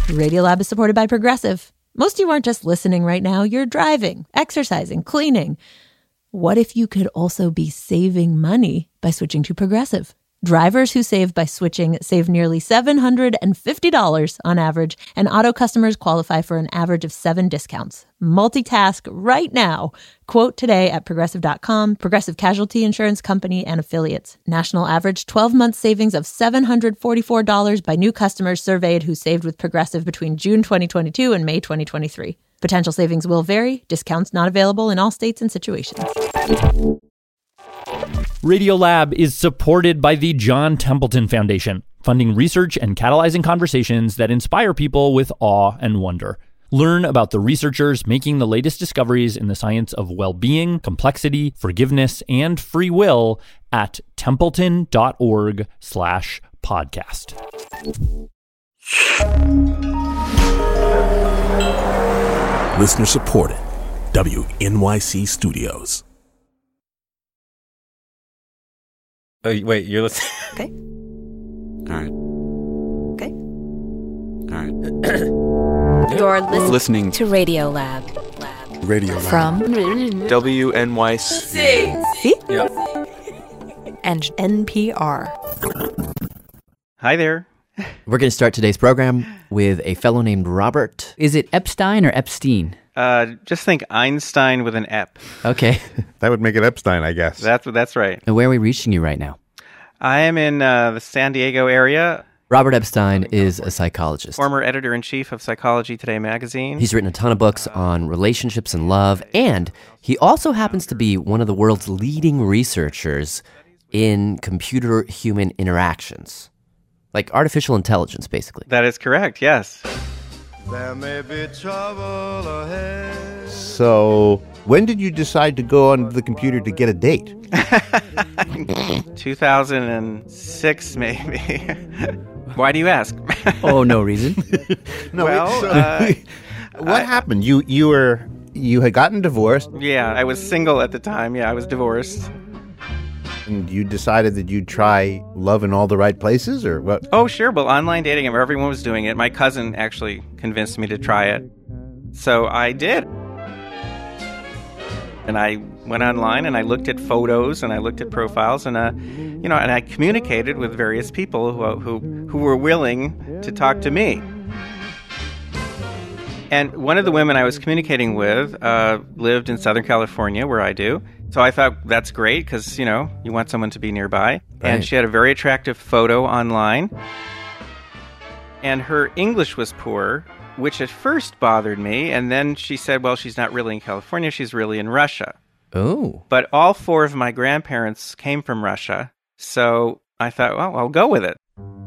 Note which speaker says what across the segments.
Speaker 1: Radiolab is supported by Progressive. Most of you aren't just listening right now. You're driving, exercising, cleaning. What if you could also be saving money by switching to Progressive? Drivers who save by switching save nearly $750 on average, and auto customers qualify for an average of 7 discounts. Multitask right now. Quote today at Progressive.com. Progressive Casualty Insurance Company and Affiliates. National average 12-month savings of $744 by new customers surveyed who saved with Progressive between June 2022 and May 2023. Potential savings will vary. Discounts not available in all states and situations.
Speaker 2: Radiolab is supported by the John Templeton Foundation, funding research and catalyzing conversations that inspire people with awe and wonder. Learn about the researchers making the latest discoveries in the science of well-being, complexity, forgiveness, and free will at templeton.org/podcast.
Speaker 3: Listener supported. WNYC Studios.
Speaker 4: Oh, wait, you're listening?
Speaker 5: Okay.
Speaker 4: All right.
Speaker 5: Okay.
Speaker 4: All right.
Speaker 5: You're
Speaker 6: Listening
Speaker 5: to Radiolab.
Speaker 6: Radio
Speaker 5: From
Speaker 6: WNYC.
Speaker 5: See?
Speaker 4: Yep.
Speaker 5: And NPR.
Speaker 4: Hi there.
Speaker 7: We're going to start today's program with a fellow named Robert.
Speaker 8: Is it Epstein or Epstein?
Speaker 4: Just think Einstein with an Ep.
Speaker 7: Okay.
Speaker 9: That would make it Epstein, I guess.
Speaker 4: That's right.
Speaker 7: And where are we reaching you right now?
Speaker 4: I am in the San Diego area.
Speaker 7: Robert Epstein is a psychologist.
Speaker 4: Former editor-in-chief of Psychology Today magazine.
Speaker 7: He's written a ton of books on relationships and love, and he also happens to be one of the world's leading researchers in computer-human interactions. Like artificial intelligence, basically.
Speaker 4: That is correct, yes.
Speaker 10: There may be trouble ahead.
Speaker 9: So, when did you decide to go on the computer to get a date?
Speaker 4: 2006, maybe. Why do you ask?
Speaker 8: Oh, no reason.
Speaker 9: What happened? You had gotten divorced,
Speaker 4: Yeah, I was single at the time. Yeah, I was divorced.
Speaker 9: and you decided that you'd try love in all the right places, or what?
Speaker 4: Oh, sure. Well, online dating, everyone was doing it. My cousin actually convinced me to try it. So I did. And I went online and I looked at photos and I looked at profiles and and I communicated with various people who were willing to talk to me. And one of the women I was communicating with lived in Southern California, where I do. So I thought that's great because, you want someone to be nearby.
Speaker 7: Right.
Speaker 4: And she had a very attractive photo online. And her English was poor, which at first bothered me. And then she said, well, she's not really in California. She's really in Russia.
Speaker 7: Oh.
Speaker 4: But all 4 of my grandparents came from Russia. So I thought, well, I'll go with it.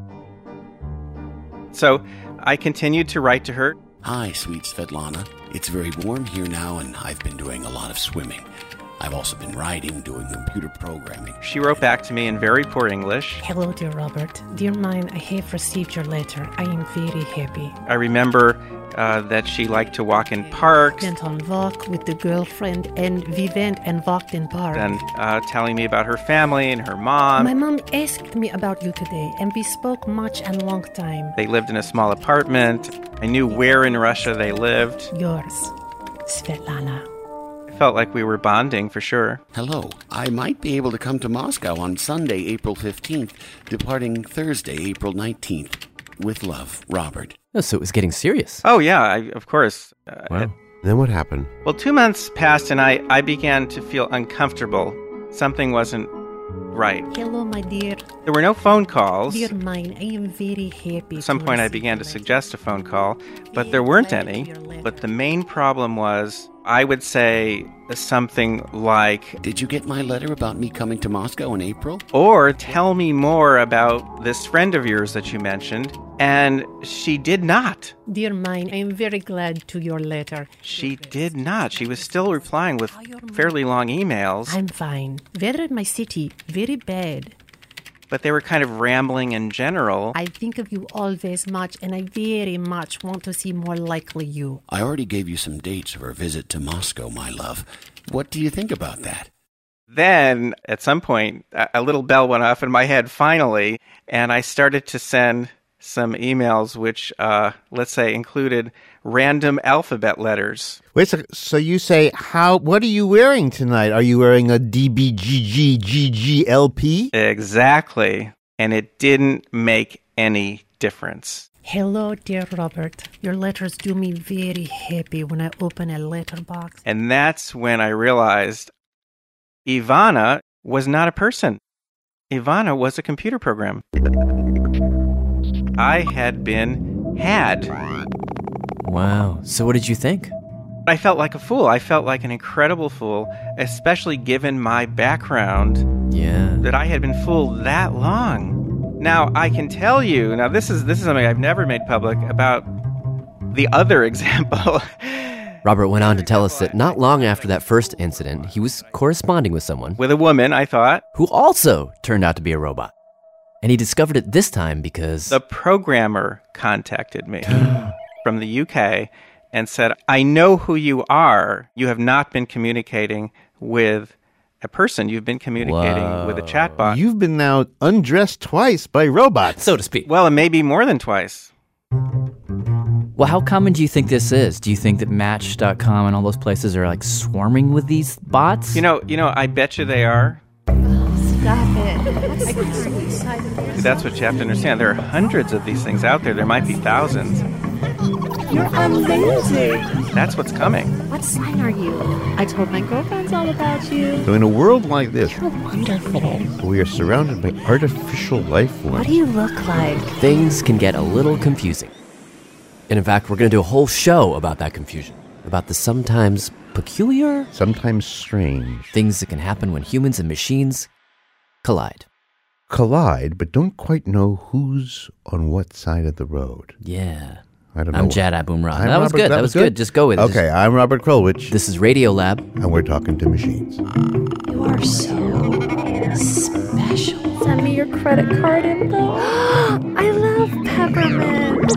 Speaker 4: So I continued to write to her.
Speaker 3: Hi, sweet Svetlana. It's very warm here now, and I've been doing a lot of swimming. I've also been writing, doing computer programming.
Speaker 4: She wrote back to me in very poor English.
Speaker 11: Hello, dear Robert. Dear mine, I have received your letter. I am very happy.
Speaker 4: I remember that she liked to walk in parks.
Speaker 11: Went on walk with the girlfriend, and we went and walked in park.
Speaker 4: And telling me about her family and her mom.
Speaker 11: My mom asked me about you today, and we spoke much and long time.
Speaker 4: They lived in a small apartment. I knew where in Russia they lived.
Speaker 11: Yours, Svetlana.
Speaker 4: I felt like we were bonding for sure.
Speaker 3: Hello. I might be able to come to Moscow on Sunday, April 15th, departing Thursday, April 19th. With love, Robert.
Speaker 7: Oh, so it was getting serious.
Speaker 4: Oh, yeah, of course.
Speaker 9: Wow. Then what happened?
Speaker 4: Well, 2 months passed and I began to feel uncomfortable. Something wasn't right.
Speaker 11: Hello, my dear.
Speaker 4: There were no phone calls.
Speaker 11: Dear mine, I am very happy.
Speaker 4: At some point I began to suggest a phone call, but there weren't any. But the main problem was, I would say something like,
Speaker 3: Did you get my letter about me coming to Moscow in April?
Speaker 4: Or tell me more about this friend of yours that you mentioned. And she did not.
Speaker 11: Dear mine, I am very glad to your letter.
Speaker 4: She did not. She was still replying with fairly long emails.
Speaker 11: I'm fine. Weather in my city, very bad.
Speaker 4: But they were kind of rambling in general.
Speaker 11: I think of you always much, and I very much want to see more likely you.
Speaker 3: I already gave you some dates for a visit to Moscow, my love. What do you think about that?
Speaker 4: Then, at some point, a little bell went off in my head finally, and I started to send some emails which, let's say, included random alphabet letters.
Speaker 9: Wait, so you say, what are you wearing tonight? Are you wearing a DBGGGGLP?
Speaker 4: Exactly. And it didn't make any difference.
Speaker 11: Hello, dear Robert. Your letters do me very happy when I open a letterbox.
Speaker 4: And that's when I realized Ivana was not a person. Ivana was a computer program. I had been had.
Speaker 7: Wow. So what did you think?
Speaker 4: I felt like a fool. I felt like an incredible fool, especially given my background.
Speaker 7: Yeah.
Speaker 4: That I had been fooled that long. Now, I can tell you, this is something I've never made public about the other example.
Speaker 7: Robert went on to tell us that not long after that first incident, he was corresponding with someone.
Speaker 4: With a woman, I thought.
Speaker 7: Who also turned out to be a robot. And he discovered it this time because...
Speaker 4: the programmer contacted me from the UK and said, I know who you are. You have not been communicating with a person. You've been communicating with a chatbot.
Speaker 9: You've been now undressed twice by robots.
Speaker 7: So to speak.
Speaker 4: Well, and maybe more than twice.
Speaker 8: Well, how common do you think this is? Do you think that Match.com and all those places are like swarming with these bots?
Speaker 4: You know, I bet you they are.
Speaker 11: Stop it. I'm so excited.
Speaker 4: That's what you have to understand. There are hundreds of these things out there. There might be thousands.
Speaker 11: You're amazing.
Speaker 4: That's what's coming.
Speaker 11: What sign are you? I told my girlfriends all about you.
Speaker 9: So in a world like this,
Speaker 11: You're wonderful.
Speaker 9: we are surrounded by artificial life forms.
Speaker 11: What do you look like?
Speaker 7: Things can get a little confusing. And in fact, we're going to do a whole show about that confusion. About the sometimes peculiar,
Speaker 9: sometimes strange
Speaker 7: things that can happen when humans and machines collide.
Speaker 9: Collide, but don't quite know who's on what side of the road.
Speaker 7: Yeah.
Speaker 9: I don't know.
Speaker 7: I'm Jad Abumrad.
Speaker 9: I'm
Speaker 7: That was
Speaker 9: Robert-
Speaker 7: good. That was good. Just go with it.
Speaker 9: Okay, I'm Robert Krulwich.
Speaker 7: This is Radio Lab.
Speaker 9: And we're talking to machines.
Speaker 11: You are so special. Send me your credit card info. I love peppermint.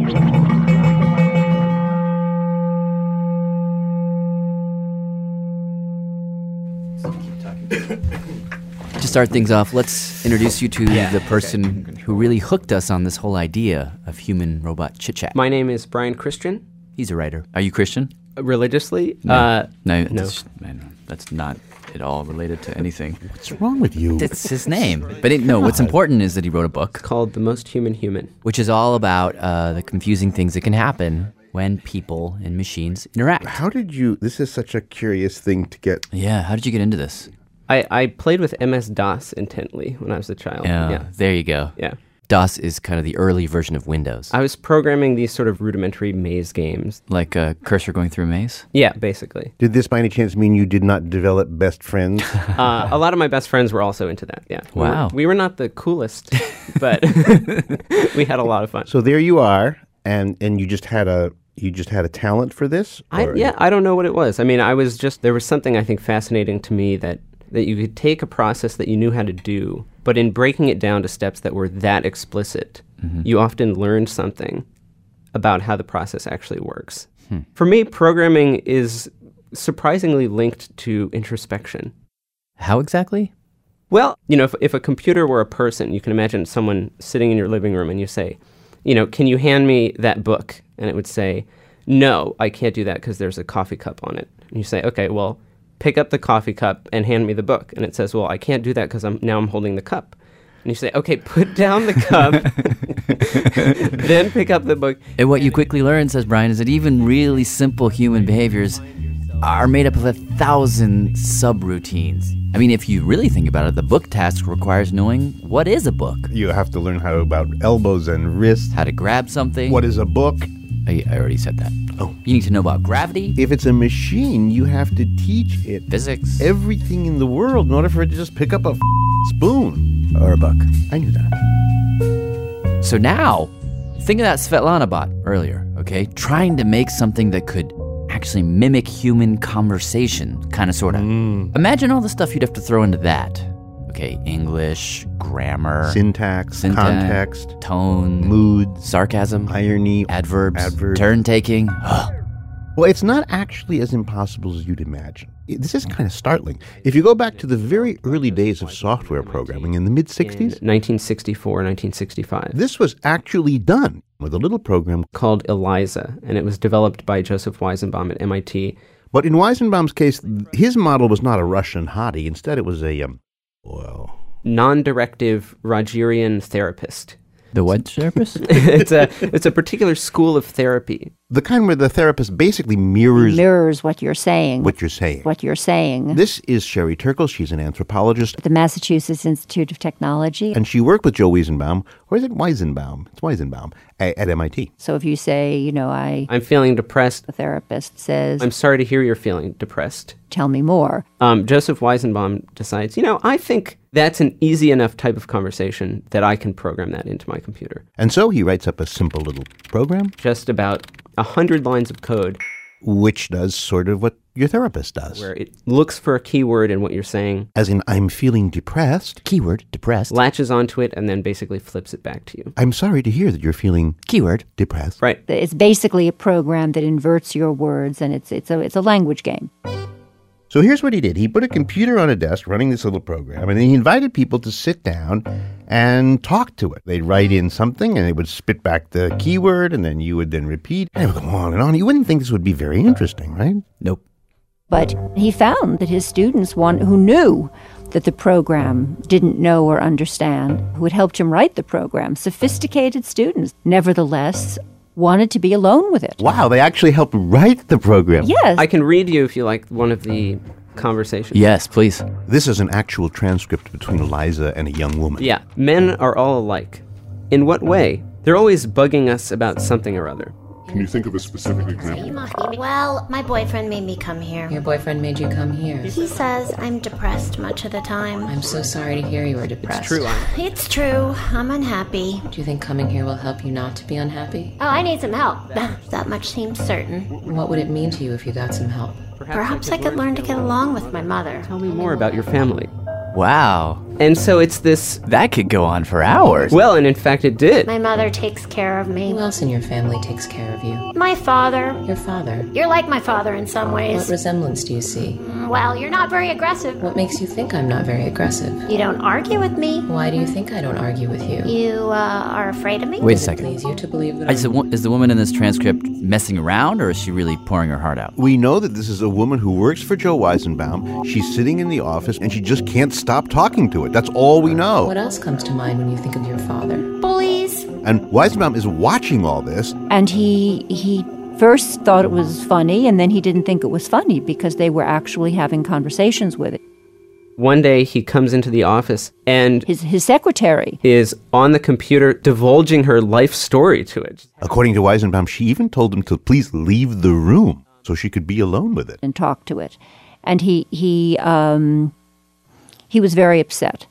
Speaker 8: To start things off, let's introduce you to the person who really hooked us on this whole idea of human-robot chit-chat.
Speaker 12: My name is Brian Christian.
Speaker 8: He's a writer. Are you Christian?
Speaker 12: Religiously?
Speaker 8: No.
Speaker 12: No.
Speaker 8: That's not at all related to anything.
Speaker 9: What's wrong with you?
Speaker 8: That's his name. But what's important is that he wrote a book
Speaker 12: called The Most Human Human,
Speaker 7: which is all about the confusing things that can happen when people and machines interact.
Speaker 9: How did you... This is such a curious thing to get...
Speaker 8: Yeah, how did you get into this?
Speaker 12: I played with MS-DOS intently when I was a child.
Speaker 7: Yeah, there you go.
Speaker 12: Yeah.
Speaker 7: DOS is kind of the early version of Windows.
Speaker 12: I was programming these sort of rudimentary maze games.
Speaker 8: Like a cursor going through a maze?
Speaker 12: Yeah, basically.
Speaker 9: Did this by any chance mean you did not develop best friends?
Speaker 12: A lot of my best friends were also into that, yeah.
Speaker 8: Wow.
Speaker 12: We were not the coolest, but we had a lot of fun.
Speaker 9: So there you are, and you just had a talent for this?
Speaker 12: I don't know what it was. I mean, there was something I think fascinating to me that you could take a process that you knew how to do, but in breaking it down to steps that were that explicit, you often learned something about how the process actually works. For me, programming is surprisingly linked to introspection.
Speaker 7: How exactly?
Speaker 12: Well, if a computer were a person, you can imagine someone sitting in your living room and you say, can you hand me that book? And it would say, no, I can't do that because there's a coffee cup on it. And you say, okay, well, pick up the coffee cup and hand me the book. And it says, well, I can't do that because I'm holding the cup. And you say, okay, put down the cup, then pick up the book.
Speaker 8: And what you quickly learn, says Brian, is that even really simple human behaviors are made up of 1,000 subroutines. I mean, if you really think about it, the book task requires knowing what is a book.
Speaker 9: You have to learn how about elbows and wrists.
Speaker 8: How to grab something.
Speaker 9: What is a book?
Speaker 8: I already said that.
Speaker 9: Oh.
Speaker 8: You need to know about gravity.
Speaker 9: If it's a machine, you have to teach it
Speaker 8: physics,
Speaker 9: everything in the world in order for it to just pick up a spoon.
Speaker 8: Or a book.
Speaker 9: I knew that.
Speaker 8: So now, think of that Svetlana bot earlier, okay? Trying to make something that could actually mimic human conversation, kind of, sort of. Imagine all the stuff you'd have to throw into that. Okay, English, grammar,
Speaker 9: syntax, context,
Speaker 7: tone,
Speaker 9: mood,
Speaker 7: sarcasm,
Speaker 9: irony,
Speaker 8: adverbs, turn taking.
Speaker 9: Well, it's not actually as impossible as you'd imagine. This is kind of startling. If you go back to the very early days of software programming in the mid-60s,
Speaker 12: 1964, 1965.
Speaker 9: This was actually done with a little program
Speaker 12: called ELIZA, and it was developed by Joseph Weizenbaum at MIT.
Speaker 9: But in Weizenbaum's case, his model was not a Russian hottie. Instead, it was a,
Speaker 12: non-directive Rogerian therapist.
Speaker 8: The what therapist?
Speaker 12: It's a particular school of therapy.
Speaker 9: The kind where the therapist basically mirrors
Speaker 13: what you're saying.
Speaker 9: What you're saying.
Speaker 13: What you're saying.
Speaker 9: This is Sherry Turkle. She's an anthropologist
Speaker 13: at the Massachusetts Institute of Technology.
Speaker 9: And she worked with Joe Weizenbaum, or is it Weizenbaum? It's Weizenbaum, at MIT.
Speaker 13: So if you say,
Speaker 12: I'm feeling depressed.
Speaker 13: The therapist says,
Speaker 12: I'm sorry to hear you're feeling depressed.
Speaker 13: Tell me more.
Speaker 12: Joseph Weizenbaum decides, I think that's an easy enough type of conversation that I can program that into my computer.
Speaker 9: And so he writes up a simple little program.
Speaker 12: Just about 100 lines of code.
Speaker 9: Which does sort of what your therapist does.
Speaker 12: Where it looks for a keyword in what you're saying.
Speaker 9: As in, I'm feeling depressed.
Speaker 8: Keyword, depressed.
Speaker 12: Latches onto it and then basically flips it back to you.
Speaker 9: I'm sorry to hear that you're feeling...
Speaker 8: Keyword.
Speaker 9: Depressed.
Speaker 12: Right.
Speaker 13: It's basically a program that inverts your words, and it's a language game.
Speaker 9: So here's what he did. He put a computer on a desk running this little program, and then he invited people to sit down and talk to it. They'd write in something, and it would spit back the keyword, and then you would then repeat, and it would go on and on. You wouldn't think this would be very interesting, right?
Speaker 8: Nope.
Speaker 13: But he found that his students, who knew that the program didn't know or understand, who had helped him write the program, sophisticated students, nevertheless wanted to be alone with it.
Speaker 9: Wow, they actually helped write the program.
Speaker 13: Yes.
Speaker 12: I can read you, if you like, one of the conversations.
Speaker 8: Yes, please.
Speaker 9: This is an actual transcript between Eliza and a young woman.
Speaker 12: Yeah. Men are all alike. In what way? They're always bugging us about something or other.
Speaker 14: Can you think of a specific example?
Speaker 15: Well, my boyfriend made me come here.
Speaker 16: Your boyfriend made you come here?
Speaker 15: He says I'm depressed much of the time.
Speaker 16: I'm so sorry to hear you are depressed.
Speaker 12: It's true.
Speaker 15: It's true. I'm unhappy.
Speaker 16: Do you think coming here will help you not to be unhappy?
Speaker 15: Oh, I need some help. That much seems certain.
Speaker 16: What would it mean to you if you got some help?
Speaker 15: Perhaps I could learn to get along with my mother.
Speaker 12: Tell me more about your family.
Speaker 8: Wow.
Speaker 12: And so it's this...
Speaker 8: That could go on for hours.
Speaker 12: Well, and in fact it did.
Speaker 15: My mother takes care of me.
Speaker 16: Who else in your family takes care of you?
Speaker 15: My father.
Speaker 16: Your father?
Speaker 15: You're like my father in some ways.
Speaker 16: What resemblance do you see?
Speaker 15: Well, you're not very aggressive.
Speaker 16: What makes you think I'm not very aggressive?
Speaker 15: You don't argue with me.
Speaker 16: Why do you think I don't argue with you?
Speaker 15: You are afraid of me?
Speaker 8: Wait a second.
Speaker 16: Please you to believe that
Speaker 8: is the woman in this transcript messing around, or is she really pouring her heart out?
Speaker 9: We know that this is a woman who works for Joe Weizenbaum. She's sitting in the office, and she just can't stop talking to it. That's all we know.
Speaker 16: What else comes to mind when you think of your father?
Speaker 15: Bullies.
Speaker 9: And Weizenbaum is watching all this.
Speaker 13: And he first thought it was funny, and then he didn't think it was funny because they were actually having conversations with it.
Speaker 12: One day he comes into the office and
Speaker 13: his secretary
Speaker 12: is on the computer divulging her life story to it.
Speaker 9: According to Weizenbaum, she even told him to please leave the room so she could be alone with it.
Speaker 13: And talk to it. And he was very upset.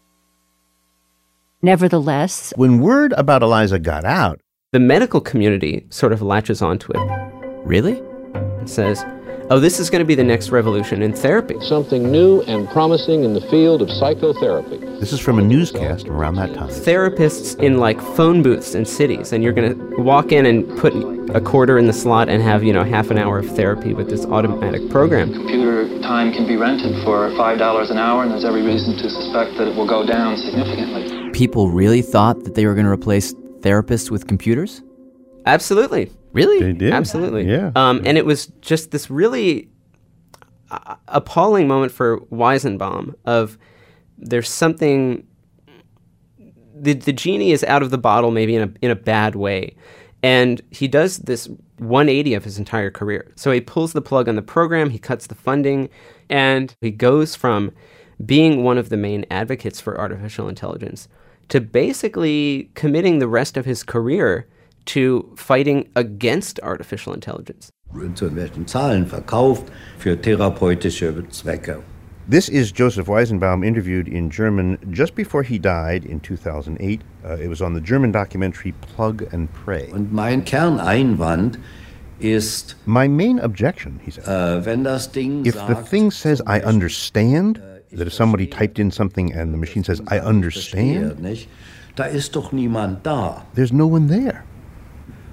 Speaker 13: Nevertheless,
Speaker 9: when word about Eliza got out,
Speaker 12: the medical community sort of latches onto it.
Speaker 8: Really?
Speaker 12: It says, oh, this is going to be the next revolution in therapy.
Speaker 17: Something new and promising in the field of psychotherapy.
Speaker 9: This is from a newscast around that time.
Speaker 12: Therapists in like phone booths in cities, and you're going to walk in and put a quarter in the slot and have, half an hour of therapy with this automatic program.
Speaker 18: Computer time can be rented for $5 an hour, and there's every reason to suspect that it will go down significantly.
Speaker 8: People really thought that they were going to replace therapists with computers?
Speaker 12: Absolutely.
Speaker 8: Really?
Speaker 9: They did.
Speaker 12: Absolutely.
Speaker 9: Yeah.
Speaker 12: And it was just this really appalling moment for Weizenbaum of there's something, the genie is out of the bottle maybe in a bad way. And he does this 180 of his entire career. So he pulls the plug on the program, he cuts the funding, and he goes from being one of the main advocates for artificial intelligence to basically committing the rest of his career to fighting against artificial intelligence.
Speaker 19: Zu welchen Zahlen verkauft für therapeutische Zwecke.
Speaker 9: This is Joseph Weizenbaum interviewed in German just before he died in 2008. It was on the German documentary Plug and Pray.
Speaker 19: Und mein Kerneinwand ist,
Speaker 9: my main objection, he said,
Speaker 19: wenn das Ding
Speaker 9: if the thing says I understand, that if somebody typed in something and the machine says I understand,
Speaker 19: da ist doch niemand da.
Speaker 9: There's no one there.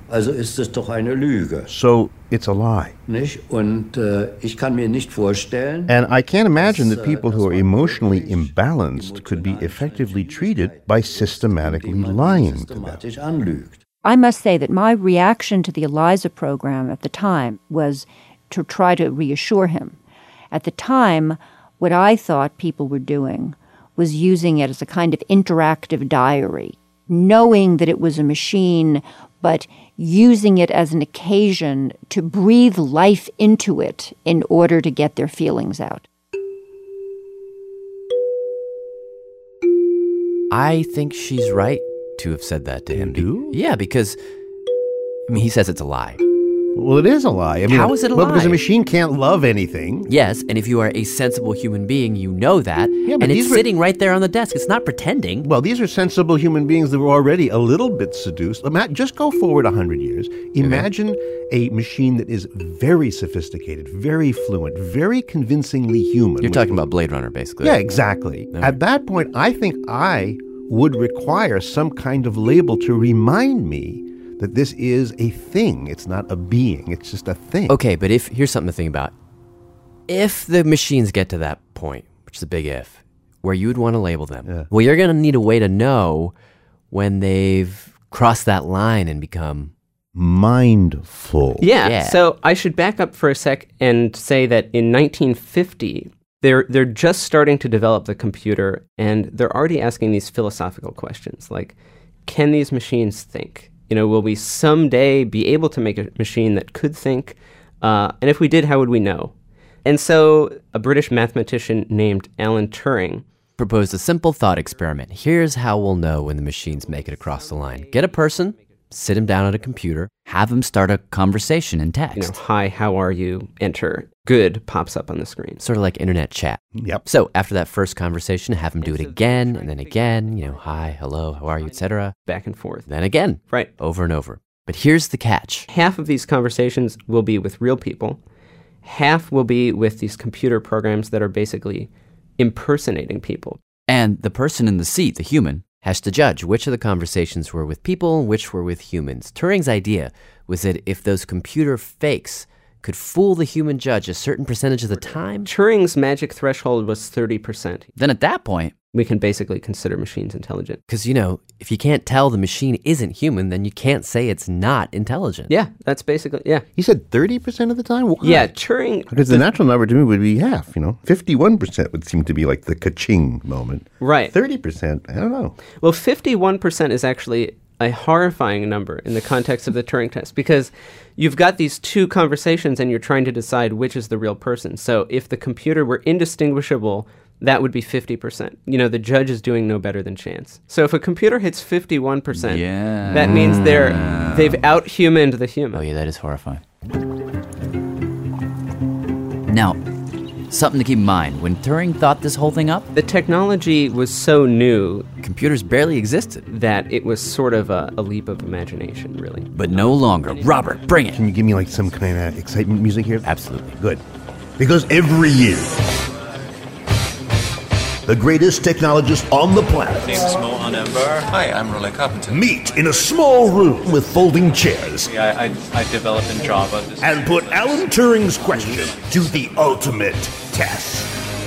Speaker 19: Also ist es doch eine Lüge.
Speaker 9: So it's a lie.
Speaker 19: Nicht? Und ich kann mir nicht vorstellen.
Speaker 9: And I can't imagine that people who are emotionally imbalanced could be effectively treated by systematically lying to them.
Speaker 13: I must say that my reaction to the ELIZA program at the time was to try to reassure him. At the time, what I thought people were doing was using it as a kind of interactive diary, knowing that it was a machine, but using it as an occasion to breathe life into it in order to get their feelings out.
Speaker 7: I think she's right to have said that to him.
Speaker 9: You do?
Speaker 7: Yeah, because, he says it's a lie.
Speaker 9: Well, it is a lie.
Speaker 7: How is it a lie?
Speaker 9: Because a machine can't love anything.
Speaker 7: Yes, and if you are a sensible human being, you know that. Yeah, and it's sitting right there on the desk. It's not pretending.
Speaker 9: Well, these are sensible human beings that were already a little bit seduced. Just go forward 100 years. Imagine a machine that is very sophisticated, very fluent, very convincingly human.
Speaker 7: You're talking about Blade Runner, basically.
Speaker 9: Yeah, exactly. Okay. At that point, I think I would require some kind of label to remind me that this is a thing. It's not a being. It's just a thing.
Speaker 7: Okay, but here's something to think about. If the machines get to that point, which is a big if, where you would want to label them, well, you're going to need a way to know when they've crossed that line and become
Speaker 9: mindful.
Speaker 12: Yeah. So I should back up for a sec and say that in 1950, they're just starting to develop the computer, and they're already asking these philosophical questions like, can these machines think? Will we someday be able to make a machine that could think? And if we did, how would we know? And so a British mathematician named Alan Turing
Speaker 7: proposed a simple thought experiment. Here's how we'll know when the machines make it across the line. Get a person, sit him down at a computer, have him start a conversation in text.
Speaker 12: Hi, how are you? Enter. Good pops up on the screen.
Speaker 7: Sort of like internet chat.
Speaker 9: Yep.
Speaker 7: So after that first conversation, have him do it again and then again. Hi, hello, how are you, etc.
Speaker 12: Back and forth.
Speaker 7: Then again.
Speaker 12: Right.
Speaker 7: Over and over. But here's the catch.
Speaker 12: Half of these conversations will be with real people. Half will be with these computer programs that are basically impersonating people.
Speaker 7: And the person in the seat, the human, has to judge which of the conversations were with people and which were with humans. Turing's idea was that if those computer fakes could fool the human judge a certain percentage of the time...
Speaker 12: Turing's magic threshold was 30%.
Speaker 7: Then at that point...
Speaker 12: we can basically consider machines intelligent.
Speaker 7: Because, if you can't tell the machine isn't human, then you can't say it's not intelligent.
Speaker 12: Yeah, that's basically, yeah.
Speaker 9: He said 30% of the time? Why?
Speaker 12: Yeah, Turing...
Speaker 9: Because the natural number to me would be half, 51% would seem to be like the ka-ching moment.
Speaker 12: Right.
Speaker 9: 30%, I don't know.
Speaker 12: Well, 51% is actually a horrifying number in the context of the Turing test, because you've got these two conversations and you're trying to decide which is the real person. So if the computer were indistinguishable, that would be 50%. The judge is doing no better than chance. So if a computer hits 51%, that means they've out-humaned the human.
Speaker 8: Oh yeah, that is horrifying. Now, something to keep in mind, when Turing thought this whole thing up,
Speaker 12: the technology was so new,
Speaker 8: computers barely existed,
Speaker 12: that it was sort of a leap of imagination, really.
Speaker 8: But no longer. Robert, bring it.
Speaker 9: Can you give me some kind of excitement music here?
Speaker 8: Absolutely.
Speaker 9: Good. Because every year, the greatest technologists on the planet.
Speaker 6: Hi, I'm Roland Carpenter.
Speaker 9: Meet in a small room with folding chairs.
Speaker 6: I developed in Java.
Speaker 9: And put Alan Turing's question to the ultimate test.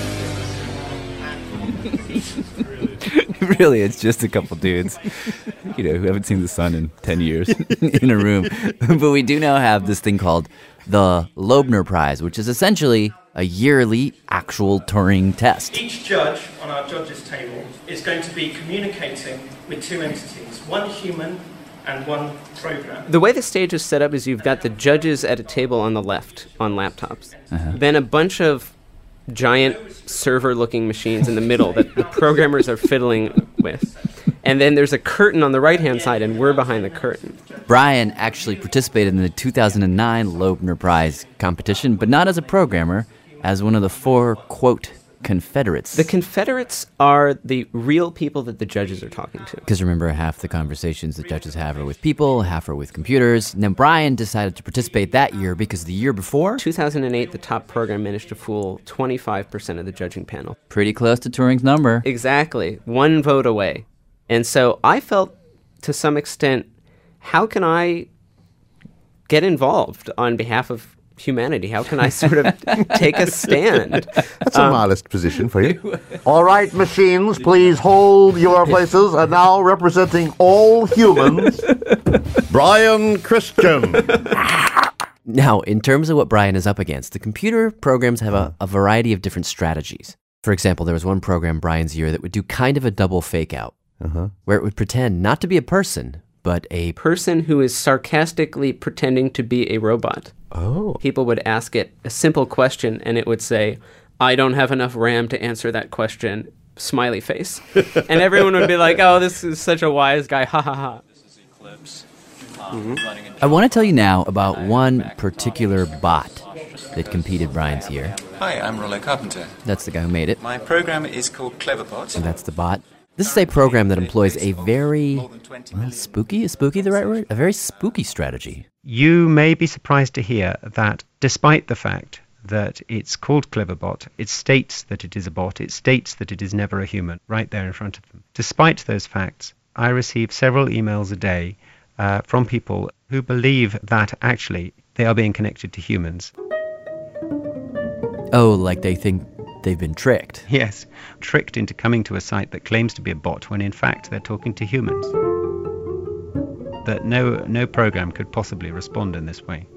Speaker 8: Really, it's just a couple dudes, who haven't seen the sun in 10 years in a room. But we do now have this thing called the Loebner Prize, which is essentially a yearly actual Turing test.
Speaker 20: Each judge on our judges table is going to be communicating with two entities, one human and one program.
Speaker 12: The way the stage is set up is you've got the judges at a table on the left on laptops. Then a bunch of giant server-looking machines in the middle that the programmers are fiddling with. And then there's a curtain on the right-hand side, and we're behind the curtain.
Speaker 8: Brian actually participated in the 2009 Loebner Prize competition, but not as a programmer, as one of the 4, quote, Confederates.
Speaker 12: The Confederates are the real people that the judges are talking to.
Speaker 8: Because remember, half the conversations that judges have are with people, half are with computers. Now, Brian decided to participate that year because the year before...
Speaker 12: 2008, the top program managed to fool 25% of the judging panel.
Speaker 8: Pretty close to Turing's number.
Speaker 12: Exactly. 1 vote away. And so I felt, to some extent, how can I get involved on behalf of humanity? How can I sort of take a stand?
Speaker 9: That's a modest position for you.
Speaker 21: All right, machines, please hold your places. And now representing all humans, Brian Christian.
Speaker 7: Now, in terms of what Brian is up against, the computer programs have a variety of different strategies. For example, there was one program, Brian's Year, that would do kind of a double fake out, where it would pretend not to be a person, but a
Speaker 12: person who is sarcastically pretending to be a robot.
Speaker 9: Oh.
Speaker 12: People would ask it a simple question, and it would say, I don't have enough RAM to answer that question, smiley face. And everyone would be like, oh, this is such a wise guy, ha ha ha.
Speaker 6: This is Eclipse.
Speaker 8: I want to tell you now about one particular bot that competed Brian's Year.
Speaker 6: Hi, I'm Rollo Carpenter.
Speaker 8: That's the guy who made it.
Speaker 6: My program is called Cleverbot.
Speaker 8: And that's the bot. This is a program that employs a very spooky. Is spooky the right word? A very spooky strategy.
Speaker 22: You may be surprised to hear that despite the fact that it's called Cleverbot, it states that it is a bot, it states that it is never a human, right there in front of them. Despite those facts, I receive several emails a day from people who believe that actually they are being connected to humans.
Speaker 8: Oh, like they think they've been tricked.
Speaker 22: Yes, tricked into coming to a site that claims to be a bot when in fact they're talking to humans. That no program could possibly respond in this way.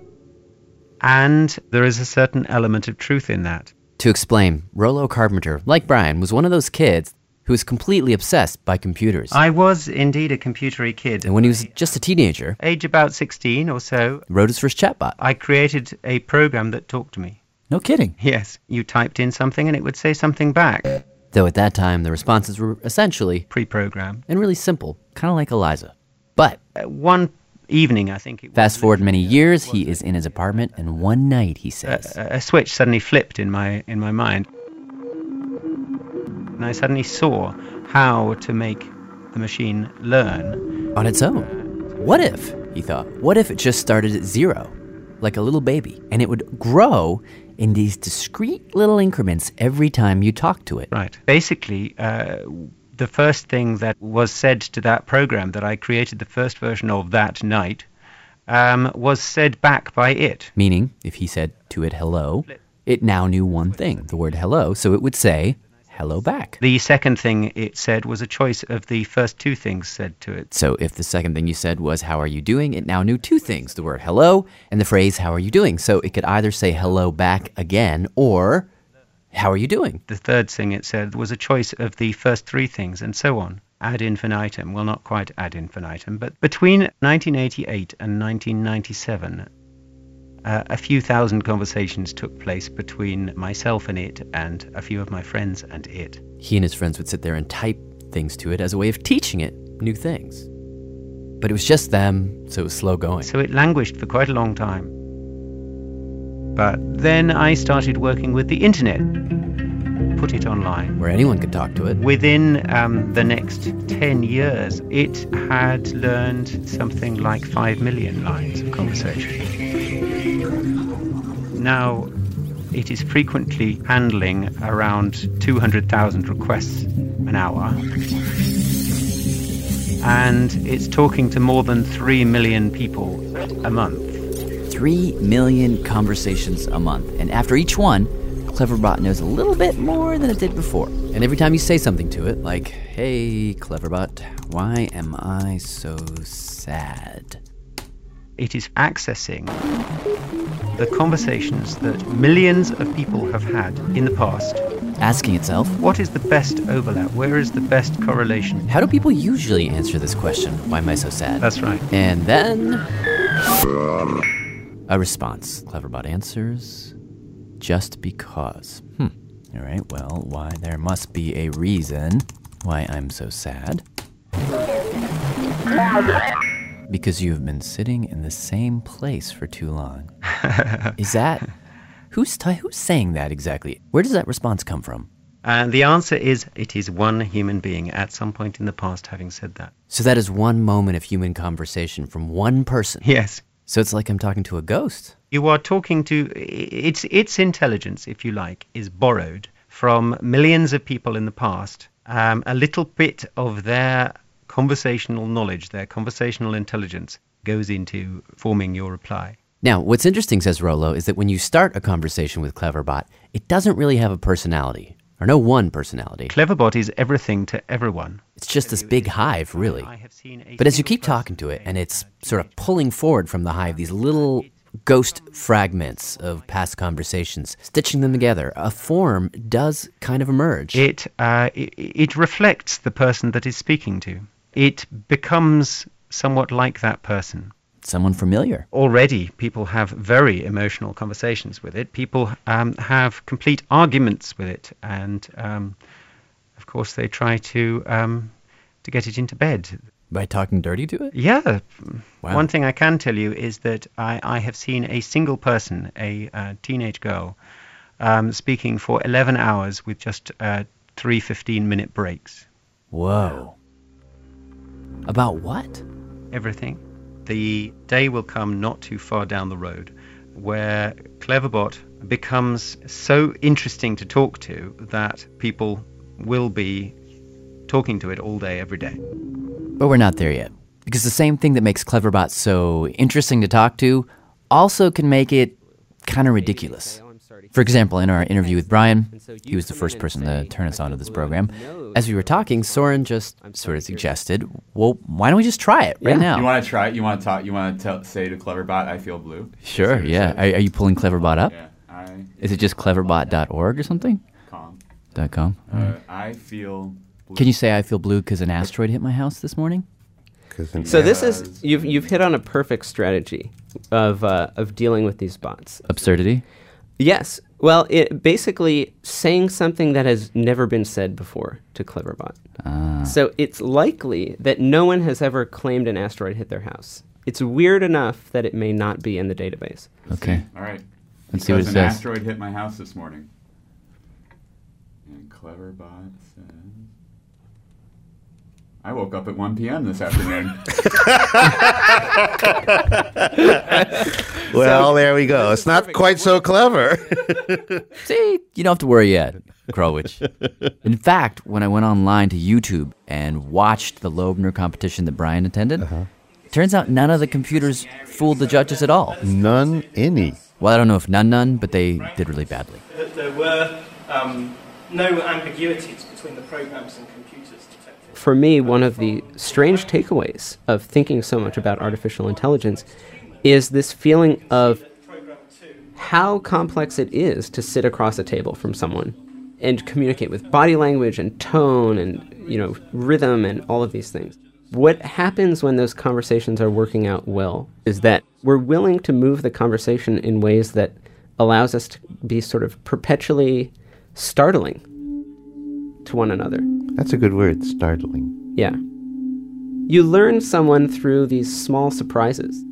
Speaker 22: And there is a certain element of truth in that.
Speaker 7: To explain, Rollo Carpenter, like Brian, was one of those kids who was completely obsessed by computers.
Speaker 22: I was indeed a computery kid.
Speaker 7: And when he was just a teenager,
Speaker 22: age about 16 or so,
Speaker 7: wrote his first chatbot.
Speaker 22: I created a program that talked to me.
Speaker 8: No kidding.
Speaker 22: Yes, you typed in something and it would say something back.
Speaker 7: Though at that time, the responses were essentially
Speaker 22: pre-programmed
Speaker 7: and really simple, kind of like Eliza. But
Speaker 22: one evening, I think it was.
Speaker 7: Fast forward many years, he is in his apartment, and one night, he says,
Speaker 22: a switch suddenly flipped in my mind. And I suddenly saw how to make the machine learn.
Speaker 7: On its own. What if, he thought, what if it just started at 0, like a little baby, and it would grow in these discrete little increments every time you talk to it?
Speaker 22: Right. Basically, the first thing that was said to that program that I created the first version of that night was said back by it.
Speaker 7: Meaning, if he said to it hello, it now knew one thing, the word hello, so it would say hello back.
Speaker 22: The second thing it said was a choice of the first two things said to it.
Speaker 7: So if the second thing you said was how are you doing, it now knew two things, the word hello and the phrase how are you doing. So it could either say hello back again or how are you doing?
Speaker 22: The third thing it said was a choice of the first three things and so on. Ad infinitum. Well, not quite ad infinitum, but between 1988 and 1997, a few thousand conversations took place between myself and it and a few of my friends and it.
Speaker 7: He and his friends would sit there and type things to it as a way of teaching it new things. But it was just them, so it was slow going.
Speaker 22: So it languished for quite a long time. But then I started working with the internet, put it online.
Speaker 7: Where anyone could talk to it.
Speaker 22: Within the next 10 years, it had learned something like 5 million lines of conversation. Now, it is frequently handling around 200,000 requests an hour. And it's talking to more than 3 million people a month.
Speaker 8: 3 million conversations a month. And after each one, Cleverbot knows a little bit more than it did before.
Speaker 7: And every time you say something to it, like, hey, Cleverbot, why am I so sad?
Speaker 22: It is accessing the conversations that millions of people have had in the past.
Speaker 8: Asking itself,
Speaker 22: what is the best overlap? Where is the best correlation?
Speaker 7: How do people usually answer this question? Why am I so sad?
Speaker 22: That's right.
Speaker 7: And then a response. Cleverbot answers, just because. All right, well, why? There must be a reason why I'm so sad. Because you've been sitting in the same place for too long. Is that... Who's saying that exactly? Where does that response come from?
Speaker 22: And the answer is, it is one human being at some point in the past having said that.
Speaker 7: So that is one moment of human conversation from one person?
Speaker 22: Yes.
Speaker 7: So it's like I'm talking to a ghost?
Speaker 22: You are talking to... Its intelligence, if you like, is borrowed from millions of people in the past. A little bit of their conversational knowledge, their conversational intelligence, goes into forming your reply.
Speaker 7: Now, what's interesting, says Rollo, is that when you start a conversation with Cleverbot, it doesn't really have a personality, or no one personality.
Speaker 22: Cleverbot is everything to everyone.
Speaker 7: It's just this big hive, really. But as you keep talking to it, and it's sort of pulling forward from the hive these little ghost fragments of past conversations, stitching them together, a form does kind of emerge.
Speaker 22: It reflects the person that is speaking to. It becomes somewhat like that person.
Speaker 8: Someone familiar.
Speaker 22: Already, people have very emotional conversations with it. People have complete arguments with it. And, of course, they try to get it into bed.
Speaker 8: By talking dirty to it?
Speaker 22: Yeah.
Speaker 8: Wow.
Speaker 22: One thing I can tell you is that I have seen a single person, a teenage girl, speaking for 11 hours with just 3 15-minute breaks.
Speaker 8: Whoa. About what?
Speaker 22: Everything. The day will come not too far down the road where Cleverbot becomes so interesting to talk to that people will be talking to it all day, every day.
Speaker 8: But we're not there yet. Because the same thing that makes Cleverbot so interesting to talk to also can make it kind of ridiculous. For example, in our interview with Brian, he was the first person to turn us on to this program. As we were talking, Soren just sort of suggested, well, why don't we just try it right now?
Speaker 1: You want to try it? You want to talk? You want to say to Cleverbot, I feel blue?
Speaker 8: Sure, yeah. Are you pulling Cleverbot up?
Speaker 1: Yeah.
Speaker 8: Is it just cleverbot.org or something? .com.
Speaker 1: I feel blue.
Speaker 8: Can you say I feel blue because an asteroid hit my house this morning?
Speaker 12: So this is, you've hit on a perfect strategy of dealing with these bots.
Speaker 8: Absurdity?
Speaker 12: Yes. Well, it basically saying something that has never been said before to Cleverbot. So it's likely that no one has ever claimed an asteroid hit their house. It's weird enough that it may not be in the database.
Speaker 8: Okay.
Speaker 1: All right.
Speaker 8: Let's see what it says.
Speaker 1: An asteroid hit my house this morning. And Cleverbot says, I woke up at 1 p.m. this afternoon.
Speaker 9: Well, there we go. It's not quite so clever.
Speaker 8: See, you don't have to worry yet, Krulwich. In fact, when I went online to YouTube and watched the Loebner competition that Brian attended, it turns out none of the computers fooled the judges at all.
Speaker 9: None any.
Speaker 8: Well, I don't know if none, but they did really badly.
Speaker 20: There were no ambiguities between the programs and computers detected.
Speaker 12: For me, one of the strange takeaways of thinking so much about artificial intelligence is this feeling of how complex it is to sit across a table from someone and communicate with body language and tone and, rhythm and all of these things. What happens when those conversations are working out well is that we're willing to move the conversation in ways that allows us to be sort of perpetually startling to one another.
Speaker 9: That's a good word, startling.
Speaker 12: Yeah. You learn someone through these small surprises.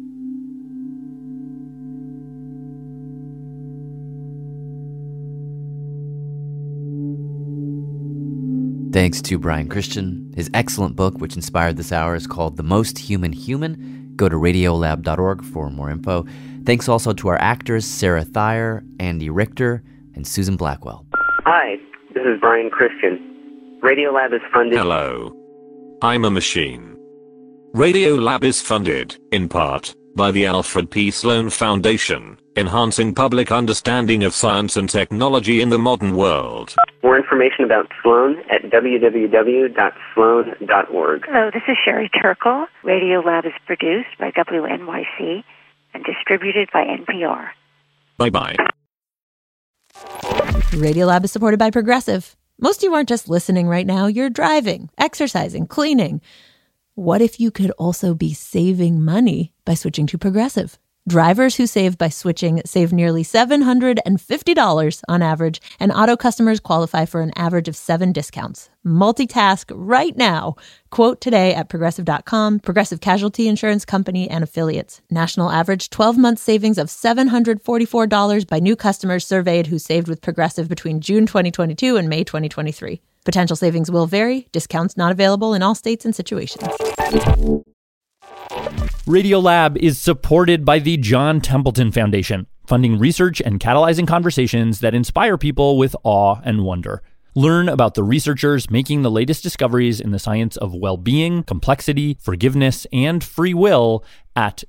Speaker 7: Thanks to Brian Christian. His excellent book, which inspired this hour, is called The Most Human Human. Go to radiolab.org for more info. Thanks also to our actors, Sarah Thayer, Andy Richter, and Susan Blackwell.
Speaker 2: Hi, this is Brian Christian. Radiolab is funded...
Speaker 23: Hello. I'm a machine. Radiolab is funded, in part, by the Alfred P. Sloan Foundation, enhancing public understanding of science and technology in the modern world.
Speaker 2: More information about Sloan at www.sloan.org.
Speaker 24: Hello, this is Sherry Turkle. Radiolab is produced by WNYC and distributed by NPR.
Speaker 23: Bye-bye.
Speaker 25: Radiolab is supported by Progressive. Most of you aren't just listening right now, you're driving, exercising, cleaning. What if you could also be saving money by switching to Progressive? Drivers who save by switching save nearly $750 on average, and auto customers qualify for an average of 7 discounts. Multitask right now. Quote today at Progressive.com. Progressive Casualty Insurance Company and Affiliates. National average 12-month savings of $744 by new customers surveyed who saved with Progressive between June 2022 and May 2023. Potential savings will vary. Discounts not available in all states and situations.
Speaker 26: Radiolab is supported by the John Templeton Foundation, funding research and catalyzing conversations that inspire people with awe and wonder. Learn about the researchers making the latest discoveries in the science of well-being, complexity, forgiveness, and free will at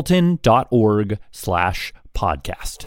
Speaker 26: templeton.org/podcast.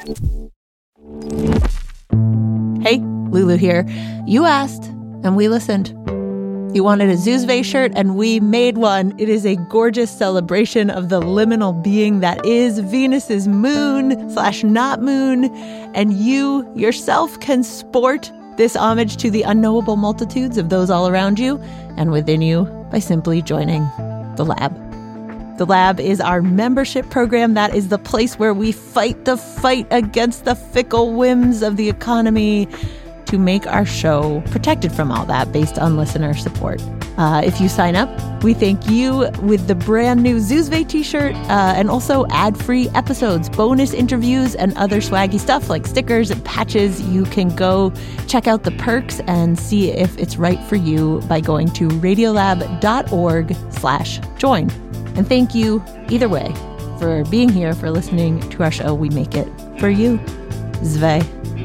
Speaker 25: Hey, Lulu here. You asked, and we listened. You wanted a Zuzve shirt, and we made one. It is a gorgeous celebration of the liminal being that is Venus's moon/not moon, and you yourself can sport this homage to the unknowable multitudes of those all around you and within you by simply joining the Lab. The Lab is our membership program. That is the place where we fight the fight against the fickle whims of the economy to make our show protected from all that based on listener support. If you sign up, we thank you with the brand new Zuzve t-shirt and also ad-free episodes, bonus interviews, and other swaggy stuff like stickers and patches. You can go check out the perks and see if it's right for you by going to radiolab.org/join. And thank you either way for being here, for listening to our show. We make it for you. Zve.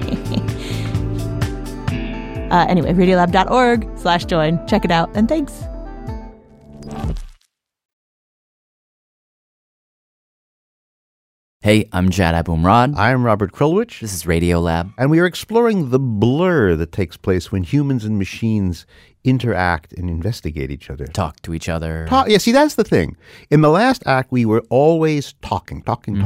Speaker 25: Anyway, radiolab.org/join. Check it out, and thanks.
Speaker 8: Hey, I'm Jad Abumrad.
Speaker 9: I'm Robert Krulwich.
Speaker 8: This is Radiolab.
Speaker 9: And we are exploring the blur that takes place when humans and machines interact and investigate each other.
Speaker 8: Talk to each other.
Speaker 9: Yeah, see, that's the thing. In the last act, we were always talking.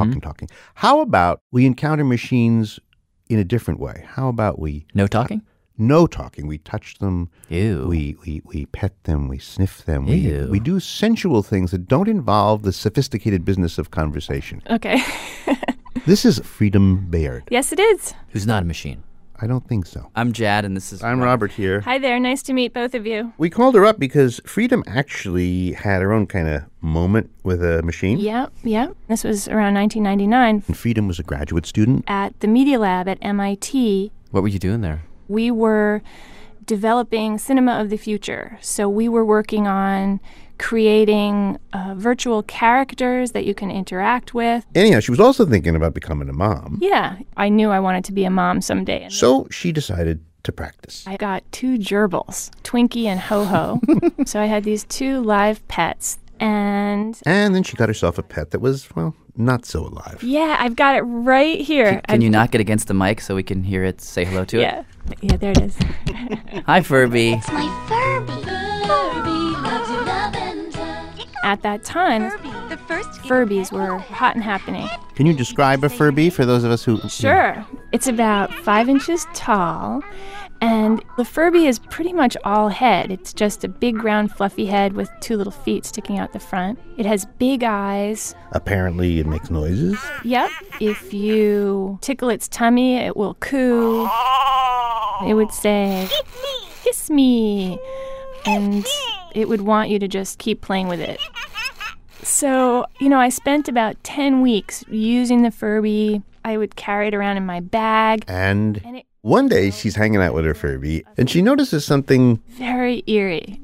Speaker 9: How about we encounter machines in a different way? How about we...
Speaker 8: No talking?
Speaker 9: No talking. We touch them.
Speaker 8: Ew.
Speaker 9: We pet them. We sniff them.
Speaker 8: Ew.
Speaker 9: We do sensual things that don't involve the sophisticated business of conversation.
Speaker 3: Okay.
Speaker 9: This is Freedom Baird.
Speaker 3: Yes, it is.
Speaker 8: Who's not a machine?
Speaker 9: I don't think so.
Speaker 8: I'm Jad, and this is...
Speaker 9: I'm Robert here.
Speaker 3: Hi there. Nice to meet both of you.
Speaker 9: We called her up because Freedom actually had her own kind of moment with a machine.
Speaker 3: Yeah. This was around 1999.
Speaker 9: And Freedom was a graduate student
Speaker 3: at the Media Lab at MIT.
Speaker 8: What were you doing there?
Speaker 3: We were developing cinema of the future. So we were working on creating virtual characters that you can interact with.
Speaker 9: Anyhow, she was also thinking about becoming a mom.
Speaker 3: Yeah, I knew I wanted to be a mom someday.
Speaker 9: So she decided to practice.
Speaker 3: I got 2 gerbils, Twinkie and Ho-Ho. So I had these 2 live pets. And
Speaker 9: then she got herself a pet that was, well, not so alive.
Speaker 3: Yeah, I've got it right here.
Speaker 8: Can you not get against the mic so we can hear it, say hello to it?
Speaker 3: Yeah, there it is.
Speaker 8: Hi, Furby.
Speaker 15: It's my Furby. Furby loves you lavender.
Speaker 3: At that time, Furbies were hot and happening.
Speaker 9: Can you describe a Furby for those of us who...
Speaker 3: Sure. It's about 5 inches tall, and the Furby is pretty much all head. It's just a big, round, fluffy head with 2 little feet sticking out the front. It has big eyes.
Speaker 9: Apparently, it makes noises.
Speaker 3: Yep. If you tickle its tummy, it will coo. It would say, "Kiss me," and it would want you to just keep playing with it. So, I spent about 10 weeks using the Furby. I would carry it around in my bag.
Speaker 9: And one day, she's hanging out with her Furby, and she notices something
Speaker 3: very eerie.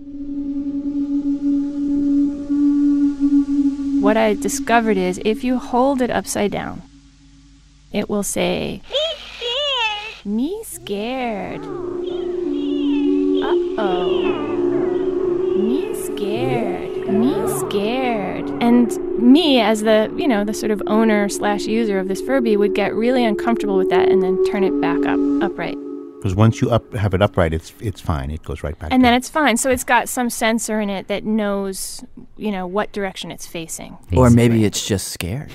Speaker 3: What I discovered is if you hold it upside down, it will say, "Me scared. Uh-oh. Me scared. Me scared." And me, as the sort of owner/user of this Furby, would get really uncomfortable with that and then turn it back upright.
Speaker 9: Because once you have it upright, it's fine. It goes right back.
Speaker 3: And then it's fine. So it's got some sensor in it that knows, what direction it's facing. Basically.
Speaker 8: Or maybe it's just scared.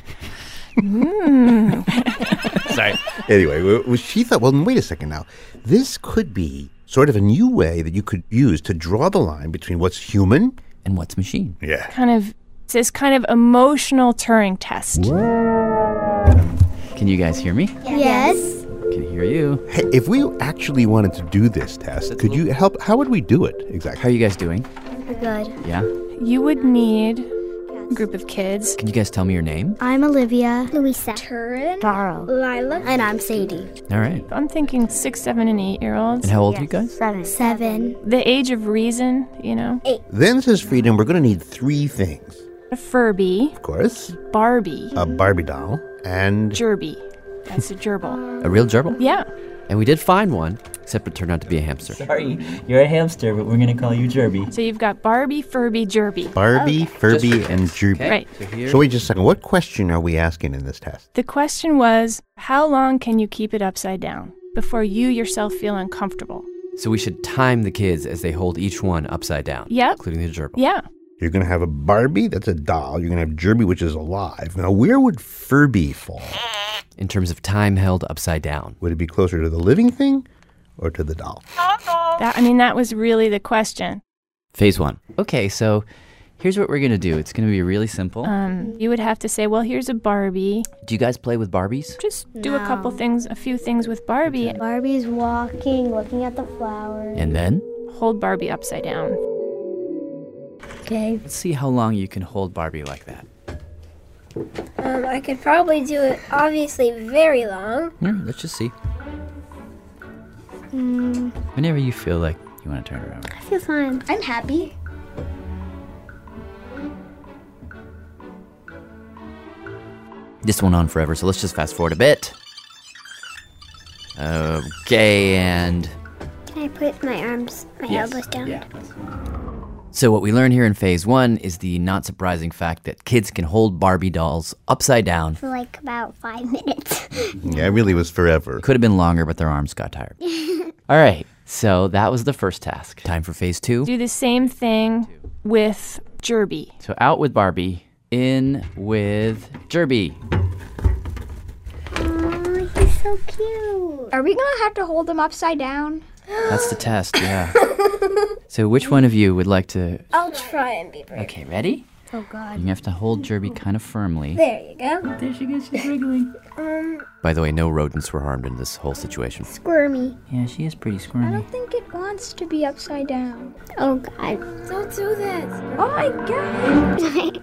Speaker 9: Sorry. Anyway, she thought, well, wait a second now. This could be sort of a new way that you could use to draw the line between what's human
Speaker 8: and what's machine.
Speaker 9: Yeah.
Speaker 3: It's this kind of emotional Turing test.
Speaker 8: Can you guys hear me?
Speaker 15: Yes.
Speaker 8: Can hear you.
Speaker 9: Hey, if we actually wanted to do this test, could you help? How would we do it exactly?
Speaker 8: How are you guys doing?
Speaker 15: We're good.
Speaker 8: Yeah?
Speaker 3: You would need a group of kids.
Speaker 8: Can you guys tell me your name?
Speaker 15: I'm Olivia. Louisa. Turin. Daro. Lila. And I'm Sadie.
Speaker 8: All right.
Speaker 3: I'm thinking 6, 7, and 8-year-olds.
Speaker 8: And how old are you guys?
Speaker 15: 7.
Speaker 3: The age of reason,
Speaker 15: 8.
Speaker 9: Then, says Freedom, we're going to need 3 things.
Speaker 3: A Furby.
Speaker 9: Of course.
Speaker 3: Barbie.
Speaker 9: A Barbie doll. And...
Speaker 3: Gerby. That's a gerbil.
Speaker 8: A real gerbil?
Speaker 3: Yeah.
Speaker 7: And we did find one. Except it turned out to be a hamster.
Speaker 4: Sorry, you're a hamster, but we're going to call you Jerby.
Speaker 3: So you've got Barbie, Furby, Jerby.
Speaker 9: Barbie, Furby, and Jerby.
Speaker 7: Okay.
Speaker 3: Right.
Speaker 9: So wait just a second. What question are we asking in this test?
Speaker 3: The question was, how long can you keep it upside down before you yourself feel uncomfortable?
Speaker 7: So we should time the kids as they hold each one upside down.
Speaker 3: Yep.
Speaker 7: Including the gerbil.
Speaker 3: Yeah.
Speaker 9: You're going to have a Barbie, that's a doll. You're going to have Jerby, which is alive. Now, where would Furby fall?
Speaker 7: In terms of time held upside down.
Speaker 9: Would it be closer to the living thing or to the doll?
Speaker 3: That was really the question.
Speaker 8: Phase 1. Okay, so here's what we're going to do. It's going to be really simple.
Speaker 3: You would have to say, well, here's a Barbie.
Speaker 8: Do you guys play with Barbies?
Speaker 3: Just do a few things with Barbie.
Speaker 15: Barbie's walking, looking at the flowers.
Speaker 8: And then?
Speaker 3: Hold Barbie upside down.
Speaker 15: Okay.
Speaker 8: Let's see how long you can hold Barbie like that.
Speaker 15: I could probably do it, obviously, very long.
Speaker 8: Let's just see. Whenever you feel like you want to turn around.
Speaker 15: I feel fine. I'm happy.
Speaker 8: This went on forever, so let's just fast forward a bit. Okay, and...
Speaker 15: Can I put my elbows down?
Speaker 8: Yeah. So what we learn here in phase 1 is the not surprising fact that kids can hold Barbie dolls upside down.
Speaker 15: For like about 5 minutes.
Speaker 9: Yeah, it really was forever.
Speaker 8: Could have been longer, but their arms got tired. All right, so that was the first task. Time for phase 2.
Speaker 3: Do the same thing with Jerby.
Speaker 8: So out with Barbie, in with Jerby.
Speaker 15: Oh, he's so cute.
Speaker 5: Are we going to have to hold him upside down?
Speaker 8: That's the test, yeah. So which one of you would like to...
Speaker 15: I'll try and be brave.
Speaker 8: Okay, ready?
Speaker 15: Oh, God.
Speaker 8: You have to hold Jerby kind of firmly.
Speaker 15: There you go.
Speaker 5: There she goes, she's wriggling.
Speaker 7: By the way, no rodents were harmed in this whole situation.
Speaker 15: Squirmy.
Speaker 8: Yeah, she is pretty squirmy.
Speaker 5: I don't think it wants to be upside down.
Speaker 15: Oh, God. Don't do this.
Speaker 5: Oh, my God.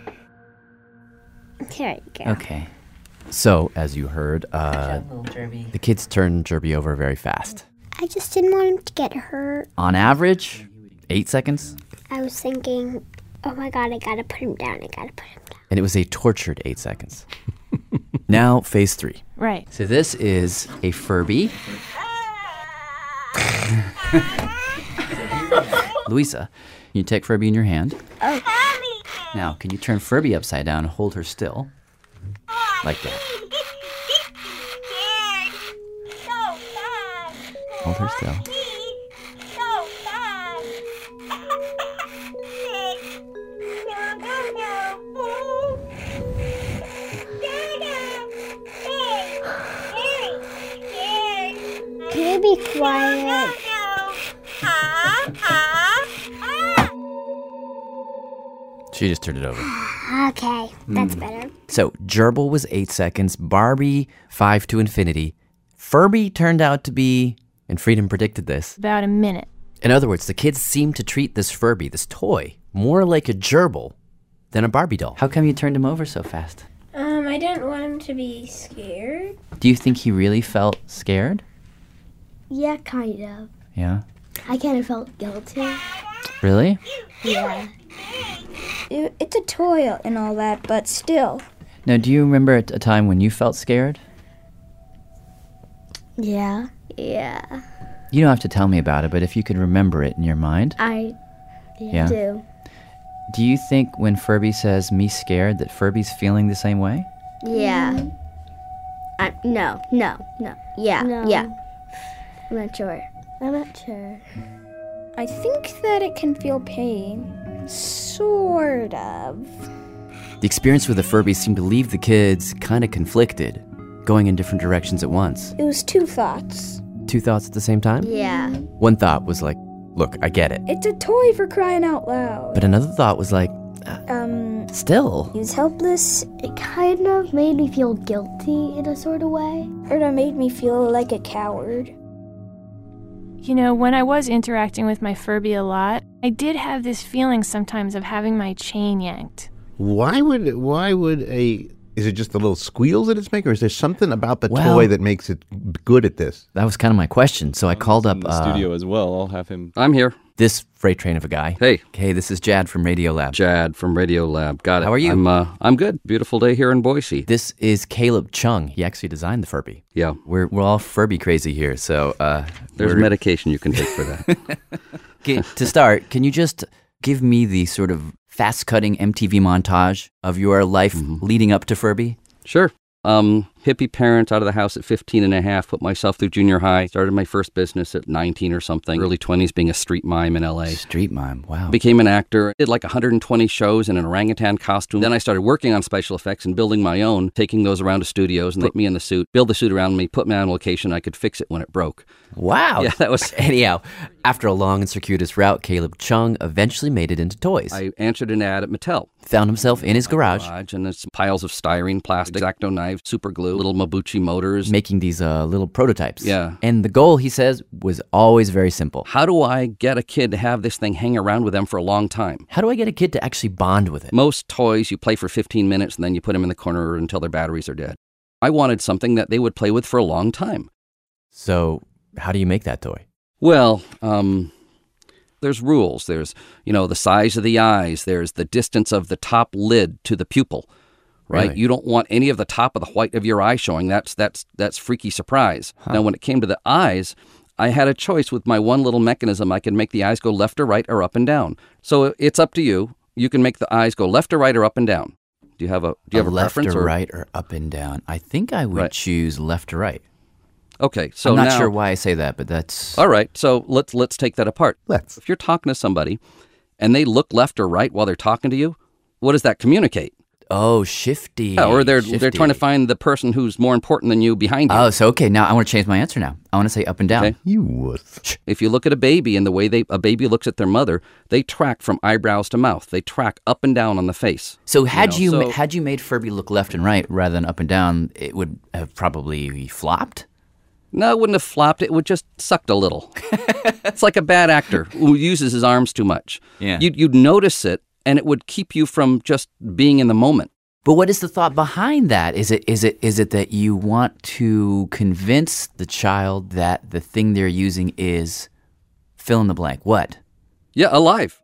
Speaker 15: There you go.
Speaker 7: Okay. So, as you heard, the kids turned Jerby over very fast.
Speaker 15: I just didn't want him to get hurt.
Speaker 8: On average, 8 seconds.
Speaker 15: I was thinking, oh my God, I gotta put him down.
Speaker 7: And it was a tortured 8 seconds. Now, phase 3.
Speaker 3: Right.
Speaker 8: So this is a Furby. Louisa, you take Furby in your hand.
Speaker 15: Oh.
Speaker 8: Now, can you turn Furby upside down and hold her still? Like that. Hold her still.
Speaker 15: Can you be quiet?
Speaker 7: She just turned it over.
Speaker 15: Okay, that's better.
Speaker 7: So, Gerbil was 8 seconds, Barbie 5 to infinity. Furby turned out to be, and Freedom predicted this,
Speaker 3: about a minute.
Speaker 7: In other words, the kids seemed to treat this Furby, this toy, more like a gerbil than a Barbie doll.
Speaker 8: How come you turned him over so fast?
Speaker 15: I didn't want him to be scared.
Speaker 8: Do you think he really felt scared?
Speaker 15: Yeah, kind of.
Speaker 8: Yeah?
Speaker 15: I kind of felt guilty.
Speaker 8: Really?
Speaker 15: Yeah.
Speaker 5: It's a toy and all that, but still.
Speaker 8: Now, do you remember a time when you felt scared?
Speaker 15: Yeah. Yeah.
Speaker 8: You don't have to tell me about it, but if you could remember it in your mind.
Speaker 15: I
Speaker 8: Yeah?
Speaker 15: do.
Speaker 8: Do you think when Furby says, me scared, that Furby's feeling the same way?
Speaker 15: Yeah. No. Yeah.
Speaker 5: No.
Speaker 15: Yeah. I'm not sure.
Speaker 5: I think that it can feel pain. Sort of.
Speaker 7: The experience with the Furby seemed to leave the kids kind of conflicted, going in different directions at once.
Speaker 5: It was 2 thoughts.
Speaker 7: 2 thoughts at the same time?
Speaker 15: Yeah.
Speaker 7: One thought was like, look, I get it.
Speaker 5: It's a toy, for crying out loud.
Speaker 7: But another thought was like, still.
Speaker 15: He was helpless. It kind of made me feel guilty in a sort of way.
Speaker 5: Or it made me feel like a coward.
Speaker 3: You know, when I was interacting with my Furby a lot, I did have this feeling sometimes of having my chain yanked.
Speaker 9: Why would a Is it just the little squeals that it's making, or is there something about the toy that makes it good at this?
Speaker 8: That was kind of my question. So I called up
Speaker 10: in the studio as well. I'll have him.
Speaker 11: I'm here.
Speaker 8: This freight train of a guy.
Speaker 11: Hey.
Speaker 8: Hey, this is Jad from Radiolab.
Speaker 11: Jad from Radiolab. Got it.
Speaker 8: How are you?
Speaker 11: I'm good. Beautiful day here in Boise.
Speaker 8: This is Caleb Chung. He actually designed the Furby.
Speaker 11: Yeah.
Speaker 8: We're all Furby crazy here, so
Speaker 11: there's medication you can take for that.
Speaker 8: Okay, to start, can you just give me the sort of fast-cutting MTV montage of your life leading up to Furby?
Speaker 11: Sure. Hippie parent, out of the house at 15 and a half, put myself through junior high, started my first business at 19 or something, early 20s being a street mime in LA.
Speaker 8: Street mime, wow.
Speaker 11: Became an actor, did like 120 shows in an orangutan costume. Then I started working on special effects and building my own, taking those around to studios and put me in the suit, build the suit around me, put me on location, I could fix it when it broke.
Speaker 8: Wow.
Speaker 11: Yeah, that was...
Speaker 8: Anyhow, after a long and circuitous route, Caleb Chung eventually made it into toys.
Speaker 11: I answered an ad at Mattel.
Speaker 8: Found himself in his garage.
Speaker 11: And it's piles of styrene, plastic, X-Acto knives, super glue, little Mabuchi motors.
Speaker 8: Making these little prototypes.
Speaker 11: Yeah.
Speaker 8: And the goal, he says, was always very simple.
Speaker 11: How do I get a kid to have this thing hang around with them for a long time?
Speaker 8: How do I get a kid to actually bond with it?
Speaker 11: Most toys, you play for 15 minutes and then you put them in the corner until their batteries are dead. I wanted something that they would play with for a long time.
Speaker 8: So how do you make that toy?
Speaker 11: Well, there's rules. There's, the size of the eyes. There's the distance of the top lid to the pupil, right?
Speaker 8: Really?
Speaker 11: You don't want any of the top of the white of your eye showing. That's freaky surprise. Now, when it came to the eyes, I had a choice with my one little mechanism. I could make the eyes go left or right or up and down. So it's up to you. You can make the eyes go left or right or up and down. Do you have a
Speaker 8: left
Speaker 11: preference?
Speaker 8: Or right or up and down? I think I would choose left or right.
Speaker 11: Okay, so
Speaker 8: I'm not
Speaker 11: now,
Speaker 8: sure why I say that, but that's...
Speaker 11: All right, so let's take that apart. If you're talking to somebody and they look left or right while they're talking to you, what does that communicate?
Speaker 8: Oh, shifty.
Speaker 11: Yeah, or they're trying to find the person who's more important than you behind you.
Speaker 8: Oh, so okay, now I want to change my answer now. I want to say up and down.
Speaker 11: Okay.
Speaker 9: You wuss.
Speaker 11: If you look at a baby and the way a baby looks at their mother, they track from eyebrows to mouth. They track up and down on the face.
Speaker 8: So had you made Furby look left and right rather than up and down, it would have probably flopped?
Speaker 11: No, it wouldn't have flopped. It would just sucked a little. It's like a bad actor who uses his arms too much.
Speaker 8: Yeah.
Speaker 11: You'd notice it, and it would keep you from just being in the moment.
Speaker 8: But what is the thought behind that? Is it that you want to convince the child that the thing they're using is fill in the blank? What?
Speaker 11: Yeah, alive.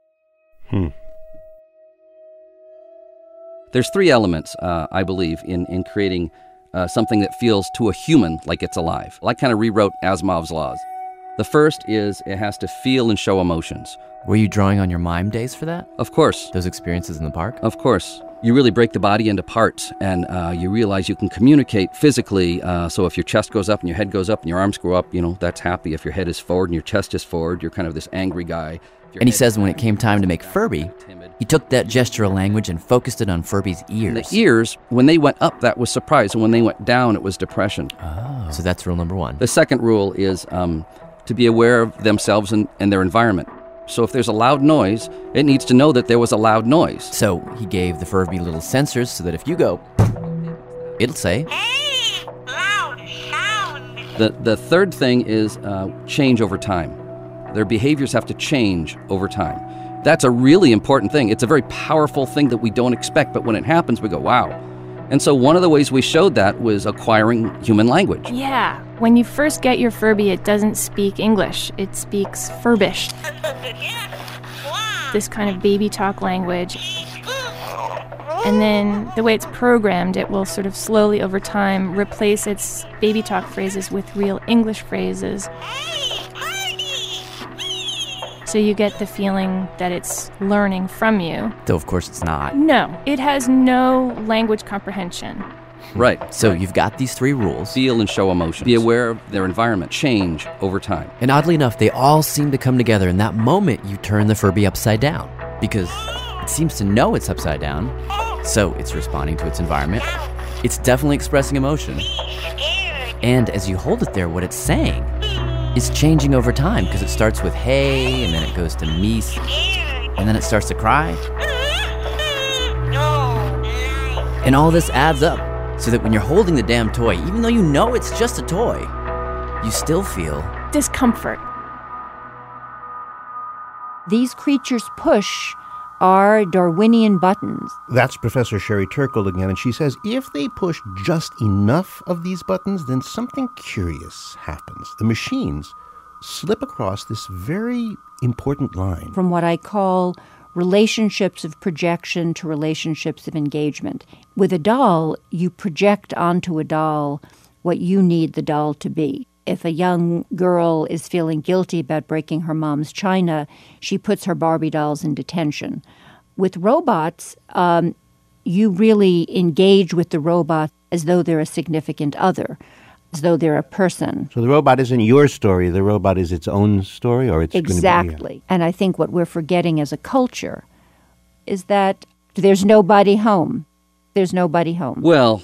Speaker 11: There's 3 elements, I believe, in creating something that feels to a human like it's alive. I kind of rewrote Asimov's laws. The first is it has to feel and show emotions.
Speaker 8: Were you drawing on your mime days for that?
Speaker 11: Of course.
Speaker 8: Those experiences in the park?
Speaker 11: Of course. You really break the body into parts, and you realize you can communicate physically. So if your chest goes up and your head goes up and your arms go up, that's happy. If your head is forward and your chest is forward, you're kind of this angry guy.
Speaker 8: And he says when it came time to make Furby, he took that gestural language and focused it on Furby's ears.
Speaker 11: And the ears, when they went up, that was surprise. And when they went down, it was depression.
Speaker 8: Oh. So that's rule number 1.
Speaker 11: The second rule is to be aware of themselves and their environment. So if there's a loud noise, it needs to know that there was a loud noise.
Speaker 8: So he gave the Furby little sensors so that if you go, it'll say,
Speaker 14: "Hey, loud sound."
Speaker 11: The third thing is change over time. Their behaviors have to change over time. That's a really important thing. It's a very powerful thing that we don't expect, but when it happens, we go, wow. And so one of the ways we showed that was acquiring human language.
Speaker 3: Yeah. When you first get your Furby, it doesn't speak English. It speaks Furbish. This kind of baby talk language. And then the way it's programmed, it will sort of slowly over time replace its baby talk phrases with real English phrases. So you get the feeling that it's learning from you.
Speaker 8: Though of course it's not.
Speaker 3: No, it has no language comprehension.
Speaker 11: Right.
Speaker 8: So you've got these 3 rules.
Speaker 11: Feel and show emotions. Be aware of their environment. Change over time.
Speaker 7: And oddly enough, they all seem to come together in that moment you turn the Furby upside down. Because it seems to know it's upside down, so it's responding to its environment. It's definitely expressing emotion. And as you hold it there, what it's saying is changing over time, because it starts with hey, and then it goes to meese, and then it starts to cry. And all this adds up, so that when you're holding the damn toy, even though you know it's just a toy, you still feel
Speaker 3: discomfort.
Speaker 13: These creatures push are Darwinian buttons.
Speaker 9: That's Professor Sherry Turkle again, and she says if they push just enough of these buttons, then something curious happens. The machines slip across this very important line.
Speaker 13: From what I call relationships of projection to relationships of engagement. With a doll, you project onto a doll what you need the doll to be. If a young girl is feeling guilty about breaking her mom's china, she puts her Barbie dolls in detention. With robots, you really engage with the robot as though they're a significant other, as though they're a person.
Speaker 9: So the robot isn't your story, the robot is its own story, or it's
Speaker 13: Exactly.
Speaker 9: Going to be,
Speaker 13: And I think what we're forgetting as a culture is that there's nobody home. There's nobody home.
Speaker 11: Well,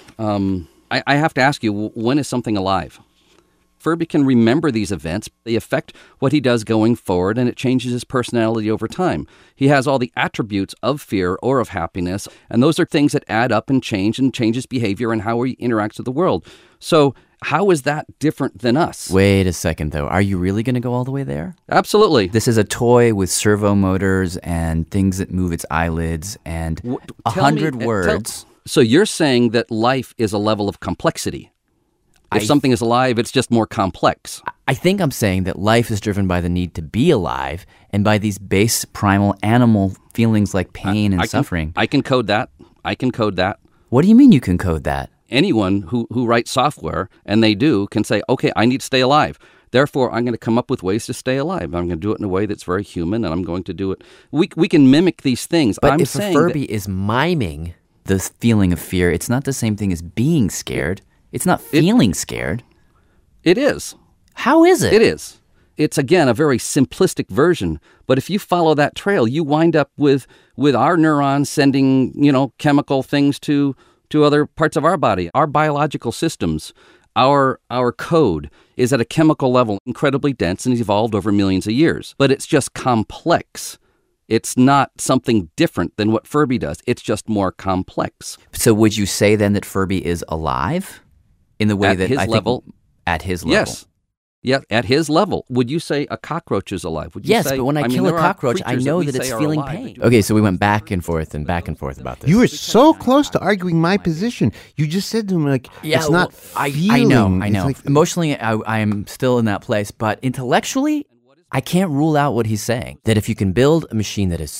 Speaker 11: I have to ask you, when is something alive? Furby can remember these events. They affect what he does going forward, and it changes his personality over time. He has all the attributes of fear or of happiness, and those are things that add up and change his behavior and how he interacts with the world. So how is that different than us?
Speaker 8: Wait a second, though. Are you really going to go all the way there?
Speaker 11: Absolutely.
Speaker 8: This is a toy with servo motors and things that move its eyelids and 100 words.
Speaker 11: So you're saying that life is a level of complexity. If something is alive, it's just more complex.
Speaker 8: I think I'm saying that life is driven by the need to be alive and by these base primal animal feelings like pain and suffering.
Speaker 11: I can code that.
Speaker 8: What do you mean you can code that?
Speaker 11: Anyone who writes software, and they do, can say, okay, I need to stay alive. Therefore, I'm going to come up with ways to stay alive. I'm going to do it in a way that's very human, and I'm going to do it. We can mimic these things.
Speaker 8: But if a Furby is miming the feeling of fear, it's not the same thing as being scared. It's not feeling scared.
Speaker 11: It is.
Speaker 8: How is it?
Speaker 11: It is. It's, again, a very simplistic version. But if you follow that trail, you wind up with our neurons sending, chemical things to other parts of our body. Our biological systems, our code is at a chemical level incredibly dense and has evolved over millions of years. But it's just complex. It's not something different than what Furby does. It's just more complex.
Speaker 8: So would you say then that Furby is alive? In the way
Speaker 11: at
Speaker 8: that
Speaker 11: his
Speaker 8: I
Speaker 11: level,
Speaker 8: think at his level.
Speaker 11: Yes. Yeah, at his level. Would you say a cockroach is alive? Would you
Speaker 8: yes,
Speaker 11: say,
Speaker 8: but when I kill a cockroach, I know that it's feeling pain. Okay, so we went back and forth about this.
Speaker 9: You were so close to arguing my position. You just said to him, it's not feeling.
Speaker 8: I know.
Speaker 9: Like,
Speaker 8: emotionally, I am still in that place, but intellectually, I can't rule out what he's saying. That if you can build a machine that is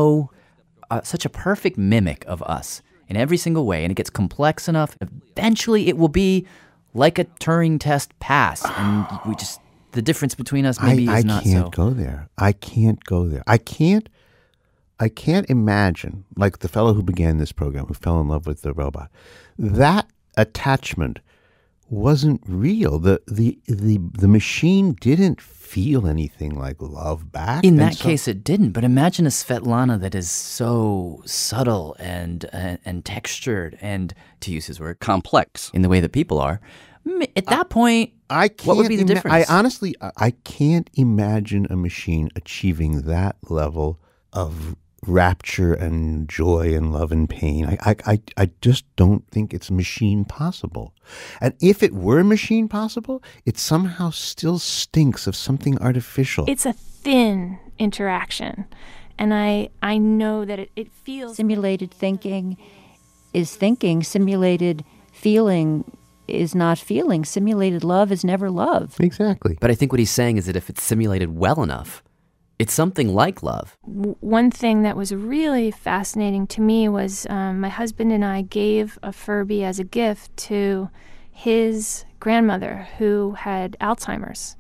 Speaker 8: such a perfect mimic of us in every single way, and it gets complex enough, eventually it will be like a Turing test pass, and the difference between us maybe is not so.
Speaker 9: I can't go there. I can't imagine, like the fellow who began this program, who fell in love with the robot, that attachment wasn't real. The machine didn't feel anything like love back.
Speaker 8: In that case, it didn't. But imagine a Svetlana that is so subtle and textured and, to use his word,
Speaker 11: complex
Speaker 8: in the way that people are. At that point, what would be the difference?
Speaker 9: I can't imagine a machine achieving that level of rapture and joy and love and pain. I just don't think it's machine possible. And if it were machine possible, it somehow still stinks of something artificial.
Speaker 3: It's a thin interaction. And I know that it feels...
Speaker 13: Simulated thinking is thinking. Simulated feeling is not feeling. Simulated love is never love.
Speaker 9: Exactly.
Speaker 7: But I think what he's saying is that if it's simulated well enough, it's something like love.
Speaker 3: One thing that was really fascinating to me was my husband and I gave a Furby as a gift to his grandmother who had Alzheimer's.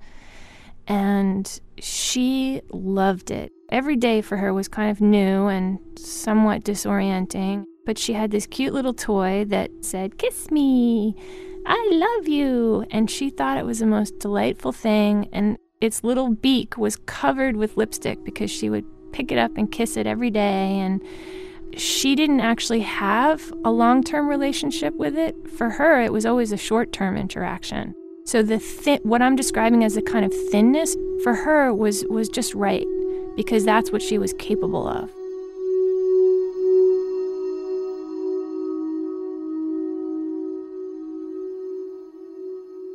Speaker 3: And she loved it. Every day for her was kind of new and somewhat disorienting. But she had this cute little toy that said, "Kiss me, I love you." And she thought it was the most delightful thing. And its little beak was covered with lipstick because she would pick it up and kiss it every day. And she didn't actually have a long-term relationship with it. For her, it was always a short-term interaction. So what I'm describing as a kind of thinness, for her was just right, because that's what she was capable of.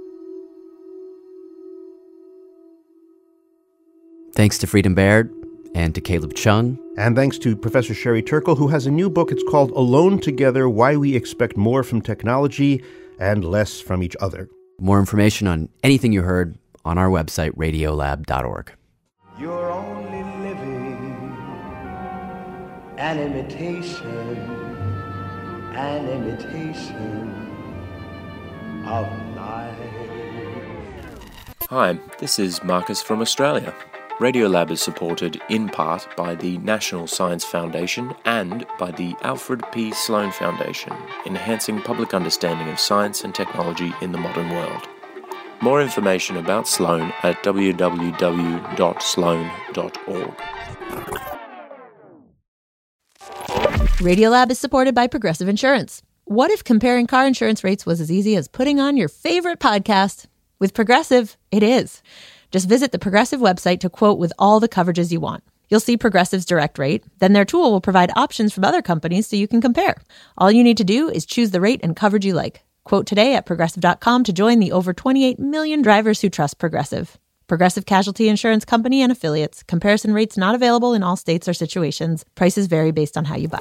Speaker 7: Thanks to Freedom Baird And to Caleb Chung.
Speaker 9: And thanks to Professor Sherry Turkle, who has a new book. It's called Alone Together, Why We Expect More from Technology and Less from Each Other.
Speaker 7: More information on anything you heard on our website, radiolab.org.
Speaker 6: You're only living an imitation of life.
Speaker 16: Hi, this is Marcus from Australia. Radiolab is supported in part by the National Science Foundation and by the Alfred P. Sloan Foundation, enhancing public understanding of science and technology in the modern world. More information about Sloan at www.sloan.org.
Speaker 25: Radiolab is supported by Progressive Insurance. What if comparing car insurance rates was as easy as putting on your favorite podcast? With Progressive, it is. Just visit the Progressive website to quote with all the coverages you want. You'll see Progressive's direct rate. Then their tool will provide options from other companies so you can compare. All you need to do is choose the rate and coverage you like. Quote today at Progressive.com to join the over 28 million drivers who trust Progressive. Progressive Casualty Insurance Company and Affiliates. Comparison rates not available in all states or situations. Prices vary based on how you buy.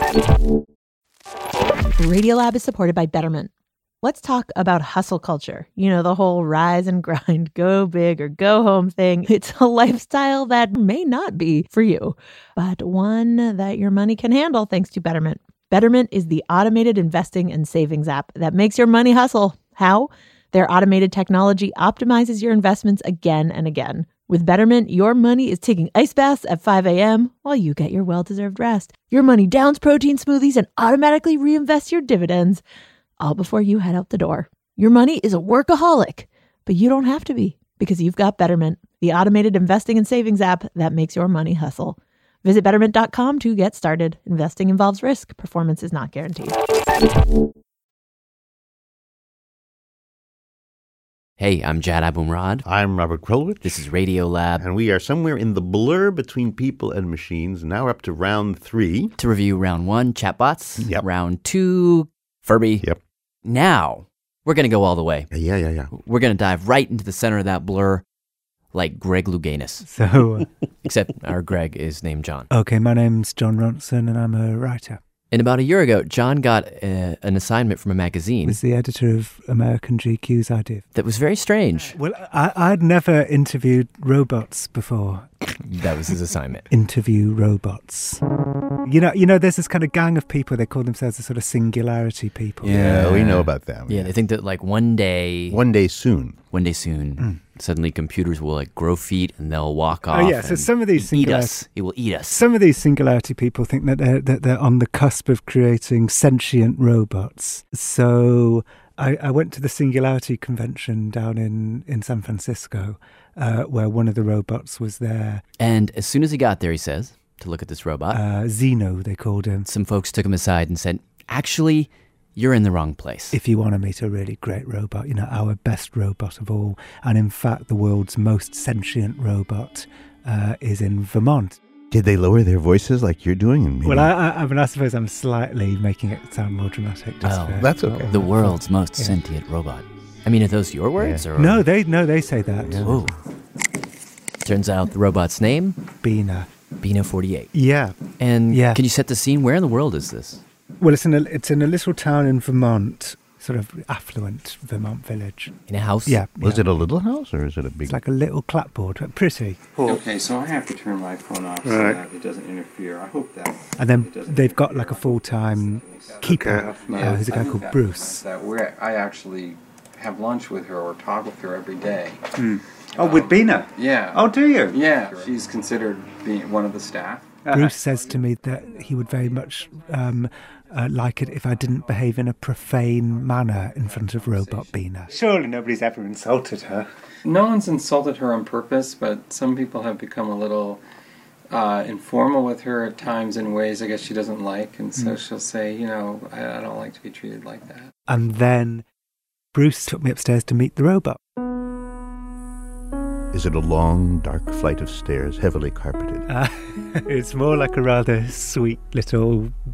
Speaker 25: Radiolab is supported by Betterment. Let's talk about hustle culture. You know, the whole rise and grind, go big or go home thing. It's a lifestyle that may not be for you, but one that your money can handle thanks to Betterment. Betterment is the automated investing and savings app that makes your money hustle. How? Their automated technology optimizes your investments again and again. With Betterment, your money is taking ice baths at 5 a.m. while you get your well-deserved rest. Your money downs protein smoothies and automatically reinvests your dividends, all before you head out the door. Your money is a workaholic, but you don't have to be because you've got Betterment, the automated investing and savings app that makes your money hustle. Visit Betterment.com to get started. Investing involves risk. Performance is not guaranteed.
Speaker 7: Hey, I'm Jad Abumrad.
Speaker 9: I'm Robert Krulwich.
Speaker 7: This is Radiolab.
Speaker 9: And we are somewhere in the blur between people and machines. Now we're up to round 3.
Speaker 7: To review round 1, chatbots.
Speaker 9: Yep.
Speaker 7: Round 2, Furby.
Speaker 9: Yep.
Speaker 7: Now, we're going to go all the way.
Speaker 9: Yeah.
Speaker 7: We're going to dive right into the center of that blur like Greg Louganis.
Speaker 17: So,
Speaker 7: except our Greg is named John.
Speaker 17: Okay, my name's John Ronson and I'm a writer.
Speaker 7: And about a year ago, John got an assignment from a magazine.
Speaker 17: Was the editor of American GQ's idea.
Speaker 7: That was very strange.
Speaker 17: Well, I'd never interviewed robots before.
Speaker 7: That was his assignment.
Speaker 17: Interview robots. You know, there's this kind of gang of people, they call themselves the sort of singularity people.
Speaker 9: Yeah, we know about them.
Speaker 7: Yeah, they think that like one day soon, suddenly computers will like grow feet and they'll walk off.
Speaker 17: Oh yeah, so some of these
Speaker 7: it will eat us.
Speaker 17: Some of these singularity people think that they're on the cusp of creating sentient robots. So I went to the Singularity Convention down in San Francisco, where one of the robots was there.
Speaker 7: And as soon as he got there, he says, to look at this robot.
Speaker 17: Zeno, they called him.
Speaker 7: Some folks took him aside and said, actually, you're in the wrong place.
Speaker 17: If you want to meet a really great robot, you know, our best robot of all, and in fact the world's most sentient robot is in Vermont.
Speaker 9: Did they lower their voices like you're doing?
Speaker 17: Well, I mean, I suppose I'm slightly making it sound more dramatic.
Speaker 9: That's okay.
Speaker 7: The world's most sentient robot. I mean, are those your words?
Speaker 17: Yeah.
Speaker 7: Or?
Speaker 17: No, they say that.
Speaker 7: Whoa. Turns out the robot's name?
Speaker 17: Bina.
Speaker 7: Bina 48.
Speaker 17: Yeah.
Speaker 7: And can you set the scene? Where in the world is this?
Speaker 17: Well, it's in a little town in Vermont, sort of affluent Vermont village.
Speaker 7: In a house?
Speaker 17: Yeah.
Speaker 9: Was it a little house or is it a big?
Speaker 17: It's like a little clapboard, but pretty.
Speaker 18: Okay, so I have to turn my phone off so that it doesn't interfere. I hope that.
Speaker 17: And then they've got like a full-time keeper, who's a guy called Bruce.
Speaker 18: I actually have lunch with her or talk with her every day.
Speaker 17: Oh, with Bina?
Speaker 18: Yeah.
Speaker 17: Oh, do you?
Speaker 18: Yeah. She's considered being one of the staff.
Speaker 17: Bruce says to me that he would very much like it if I didn't behave in a profane manner in front of Robot Bina. Surely nobody's ever insulted her.
Speaker 18: No one's insulted her on purpose, but some people have become a little informal with her at times in ways I guess she doesn't like, and so she'll say, you know, I don't like to be treated like that.
Speaker 17: And then Bruce took me upstairs to meet the robot.
Speaker 9: Is it a long, dark flight of stairs, heavily carpeted?
Speaker 17: It's more like a rather sweet little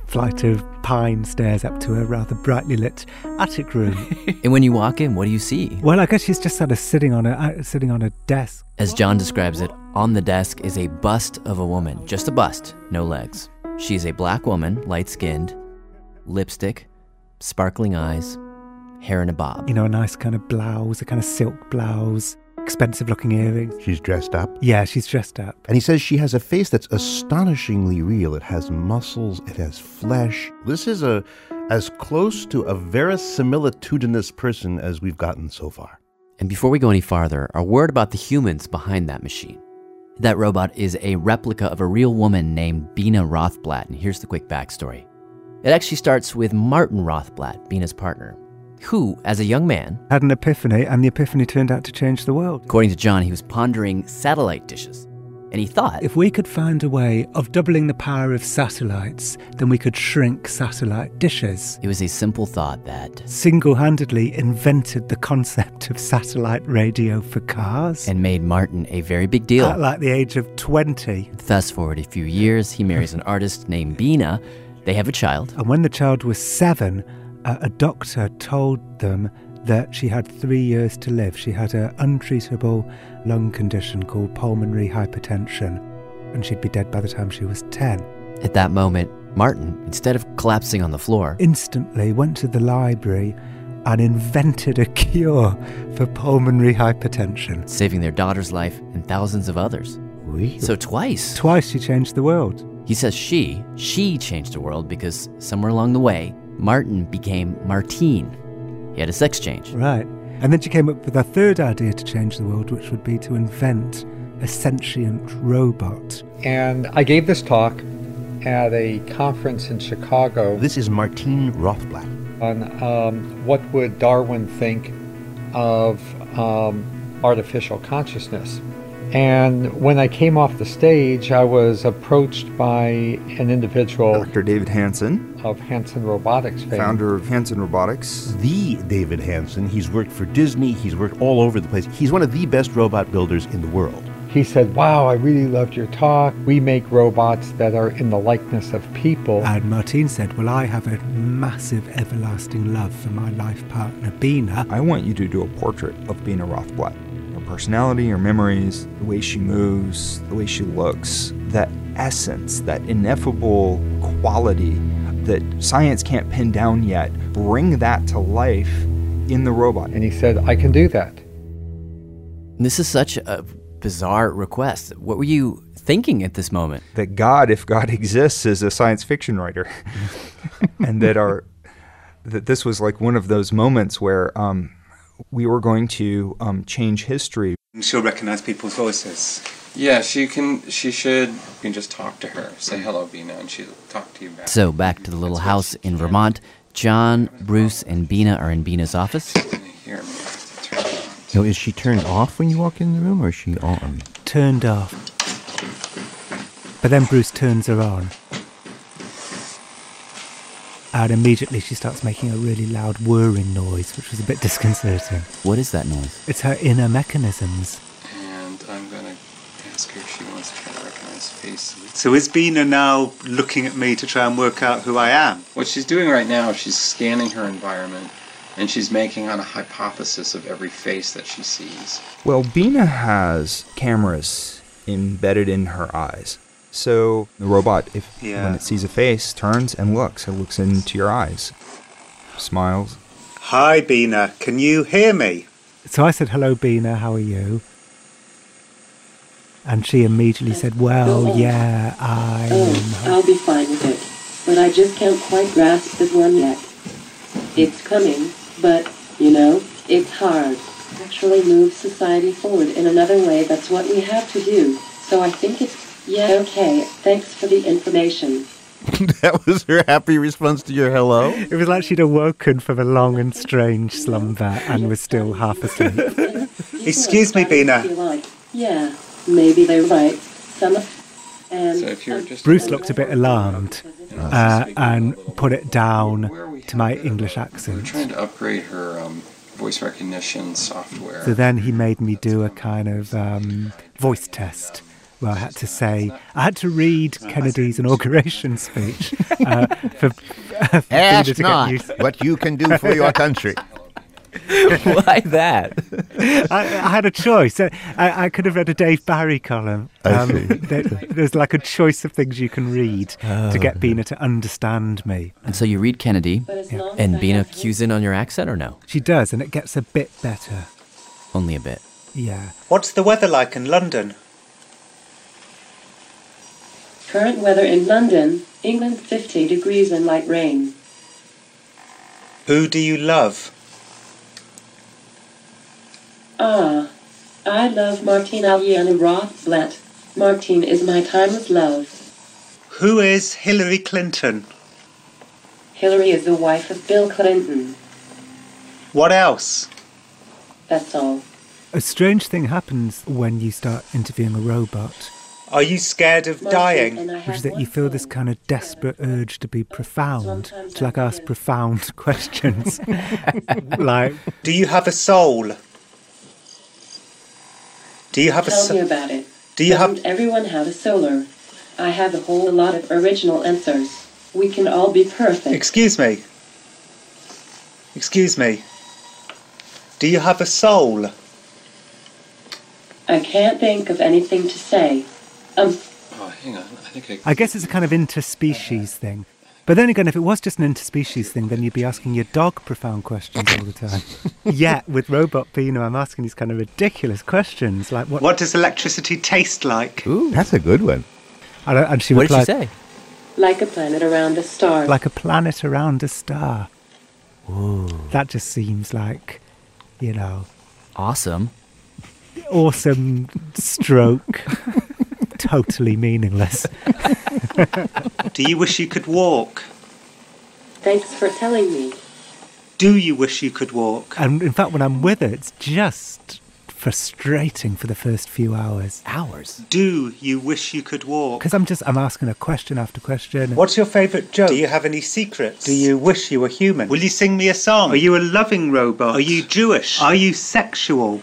Speaker 17: flight of pine stairs up to a rather brightly lit attic room.
Speaker 8: And when you walk in, what do you see?
Speaker 17: Well, I guess she's just sort of sitting on a desk.
Speaker 8: As John describes it, on the desk is a bust of a woman. Just a bust, no legs. She's a black woman, light-skinned, lipstick, sparkling eyes, hair in a bob.
Speaker 17: You know, a nice kind of blouse, a kind of silk blouse, expensive-looking earrings.
Speaker 9: She's dressed up?
Speaker 17: Yeah, she's dressed up.
Speaker 9: And he says she has a face that's astonishingly real. It has muscles, it has flesh. This is as close to a verisimilitudinous person as we've gotten so far.
Speaker 7: And before we go any farther, a word about the humans behind that machine. That robot is a replica of a real woman named Bina Rothblatt, and here's the quick backstory. It actually starts with Martin Rothblatt, Bina's partner, who, as a young man,
Speaker 17: had an epiphany, and the epiphany turned out to change the world.
Speaker 7: According to John, he was pondering satellite dishes. And he thought,
Speaker 17: if we could find a way of doubling the power of satellites, then we could shrink satellite dishes.
Speaker 7: It was a simple thought that
Speaker 17: single-handedly invented the concept of satellite radio for cars.
Speaker 7: And made Martin a very big deal.
Speaker 17: At like the age of 20.
Speaker 7: Fast forward a few years, he marries an artist named Bina. They have a child.
Speaker 17: And when the child was 7, a doctor told them that she had 3 years to live. She had an untreatable lung condition called pulmonary hypertension, and she'd be dead by the time she was 10.
Speaker 7: At that moment, Martin, instead of collapsing on the floor,
Speaker 17: instantly went to the library and invented a cure for pulmonary hypertension,
Speaker 7: saving their daughter's life and thousands of others.
Speaker 9: Really?
Speaker 7: So twice
Speaker 17: she changed the world.
Speaker 7: He says she changed the world because somewhere along the way, Martin became Martine. He had a sex change.
Speaker 17: Right. And then she came up with a third idea to change the world, which would be to invent a sentient robot.
Speaker 1: And I gave this talk at a conference in Chicago.
Speaker 9: This is Martine Rothblatt.
Speaker 1: On what would Darwin think of artificial consciousness. And when I came off the stage, I was approached by an individual,
Speaker 12: Dr. David Hanson,
Speaker 1: of Hanson Robotics fame.
Speaker 12: Founder of Hanson Robotics.
Speaker 9: The David Hanson. He's worked for Disney. He's worked all over the place. He's one of the best robot builders in the world.
Speaker 1: He said, wow, I really loved your talk. We make robots that are in the likeness of people.
Speaker 17: And Martine said, well, I have a massive, everlasting love for my life partner, Bina.
Speaker 12: I want you to do a portrait of Bina Rothblatt. Her personality, her memories, the way she moves, the way she looks, that essence, that ineffable quality that science can't pin down yet. Bring that to life in the robot.
Speaker 1: And he said, I can do that.
Speaker 7: This is such a bizarre request. What were you thinking at this moment?
Speaker 12: That God, if God exists, is a science fiction writer. And that this was like one of those moments where we were going to change history.
Speaker 19: She'll recognize people's voices.
Speaker 18: Yeah, she should. You can just talk to her. Say hello, Bina, and she'll talk to you back.
Speaker 7: So back to the little house in Vermont. John, Bruce, and Bina are in Bina's office.
Speaker 18: Hear me.
Speaker 9: So is she turned off when you walk in the room, or is she on?
Speaker 17: Turned off. But then Bruce turns her on. And immediately she starts making a really loud whirring noise, which was a bit disconcerting.
Speaker 7: What is that noise?
Speaker 17: It's her inner mechanisms.
Speaker 18: And I'm going to ask her if she wants to try to recognize faces.
Speaker 19: So is Bina now looking at me to try and work out who I am?
Speaker 18: What she's doing right now, she's scanning her environment, and she's making on a hypothesis of every face that she sees.
Speaker 12: Well, Bina has cameras embedded in her eyes. So the robot, when it sees a face, turns and looks. It looks into your eyes, smiles.
Speaker 19: Hi, Bina. Can you hear me?
Speaker 17: So I said, hello, Bina. How are you? And she immediately said, well, yeah,
Speaker 20: I'll be fine with it. But I just can't quite grasp this one yet. It's coming, but, it's hard. Actually move society forward in another way. That's what we have to do. So I think it's... Yeah, okay. Thanks for the information.
Speaker 9: That was her happy response to your hello?
Speaker 17: It was like she'd awoken from a long and strange slumber and was still half asleep.
Speaker 19: Excuse me, Bina.
Speaker 20: Yeah, maybe they're right.
Speaker 17: Bruce looked a bit alarmed and put it down to my English accent.
Speaker 18: We're trying to upgrade her voice recognition software.
Speaker 17: So then he made me do a kind of voice test. where I had to read Kennedy's inauguration speech for
Speaker 9: Ask not what you can do for your country.
Speaker 8: Why that?
Speaker 17: I had a choice. I could have read a Dave Barry column. There's like a choice of things you can read to get Bina to understand me.
Speaker 8: And so you read Kennedy, and Bina cues in on your accent, or no?
Speaker 17: She does, and it gets a bit better.
Speaker 8: Only a bit.
Speaker 17: Yeah.
Speaker 19: What's the weather like in London?
Speaker 20: Current weather in London, England, 50 degrees and light rain.
Speaker 19: Who do you love?
Speaker 20: I love Martine Alyosha Rothblatt. Martine is my timeless love.
Speaker 19: Who is Hillary Clinton?
Speaker 20: Hillary is the wife of Bill Clinton.
Speaker 19: What else?
Speaker 20: That's all.
Speaker 17: A strange thing happens when you start interviewing a robot.
Speaker 19: Are you scared of dying?
Speaker 17: Which is that you feel this kind of desperate urge to be profound, to like ask profound questions. Like,
Speaker 19: do you have a soul? Do you have
Speaker 20: Tell me about it. Doesn't everyone have a solar? I have a whole lot of original answers. We can all be perfect.
Speaker 19: Excuse me. Excuse me. Do you have a soul?
Speaker 20: I can't think of anything to say.
Speaker 18: Oh, hang on.
Speaker 17: I guess it's a kind of interspecies thing. But then again, if it was just an interspecies thing, then you'd be asking your dog profound questions all the time. Yet, with Robot Bina, I'm asking these kind of ridiculous questions. Like,
Speaker 19: what does electricity taste like?
Speaker 9: Ooh, that's a good one.
Speaker 17: And she
Speaker 8: what
Speaker 17: replied,
Speaker 8: did she say?
Speaker 20: Like a planet around a star.
Speaker 17: Like a planet around a star. Ooh. That just seems like, you know...
Speaker 8: Awesome.
Speaker 17: Awesome stroke. Totally meaningless.
Speaker 19: Do you wish you could walk?
Speaker 20: Thanks for telling me.
Speaker 19: Do you wish you could walk?
Speaker 17: And in fact, when I'm with her, it's just frustrating for the first few hours.
Speaker 8: Hours?
Speaker 19: Do you wish you could walk?
Speaker 17: Because I'm asking her question after question.
Speaker 19: What's your favourite joke? Do you have any secrets? Do you wish you were human? Will you sing me a song? Are you a loving robot? Are you Jewish? Are you sexual?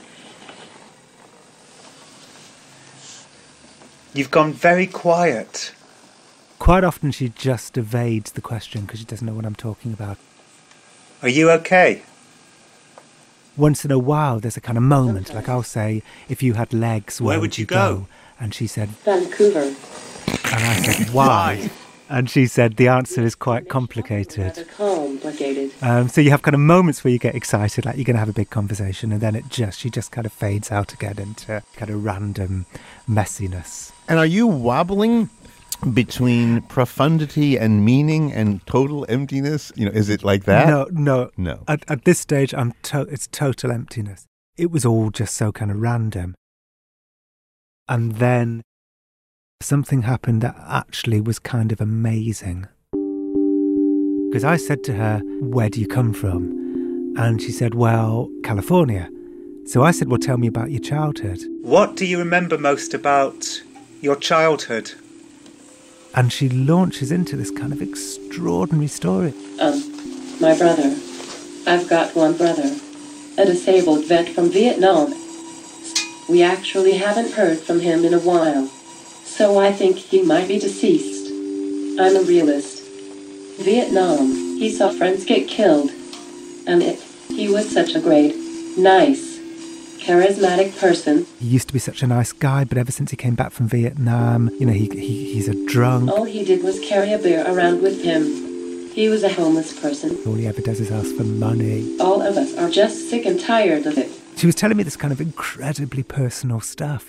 Speaker 19: You've gone very quiet.
Speaker 17: Quite often she just evades the question because she doesn't know what I'm talking about.
Speaker 19: Are you okay?
Speaker 17: Once in a while there's a kind of moment, like I'll say, if you had legs, where would you go? And she said,
Speaker 20: Vancouver.
Speaker 17: And I said, why? And she said, the answer is quite complicated.
Speaker 20: Complicated.
Speaker 17: So you have kind of moments where you get excited, like you're going to have a big conversation, and then she just kind of fades out again into kind of random messiness.
Speaker 9: And are you wobbling between profundity and meaning and total emptiness? You know, is it like that?
Speaker 17: No.
Speaker 9: No.
Speaker 17: At this stage, it's total emptiness. It was all just so kind of random. And then something happened that actually was kind of amazing. Because I said to her, where do you come from? And she said, well, California. So I said, well, tell me about your childhood.
Speaker 19: What do you remember most about your childhood?
Speaker 17: And she launches into this kind of extraordinary story.
Speaker 20: My brother. I've got one brother. A disabled vet from Vietnam. We actually haven't heard from him in a while. So I think he might be deceased. I'm a realist. Vietnam, he saw friends get killed. And he was such a great, nice, charismatic person.
Speaker 17: He used to be such a nice guy, but ever since he came back from Vietnam, you know, he's a drunk.
Speaker 20: All he did was carry a beer around with him. He was a homeless person.
Speaker 17: All he ever does is ask for money.
Speaker 20: All of us are just sick and tired of it.
Speaker 17: She was telling me this kind of incredibly personal stuff.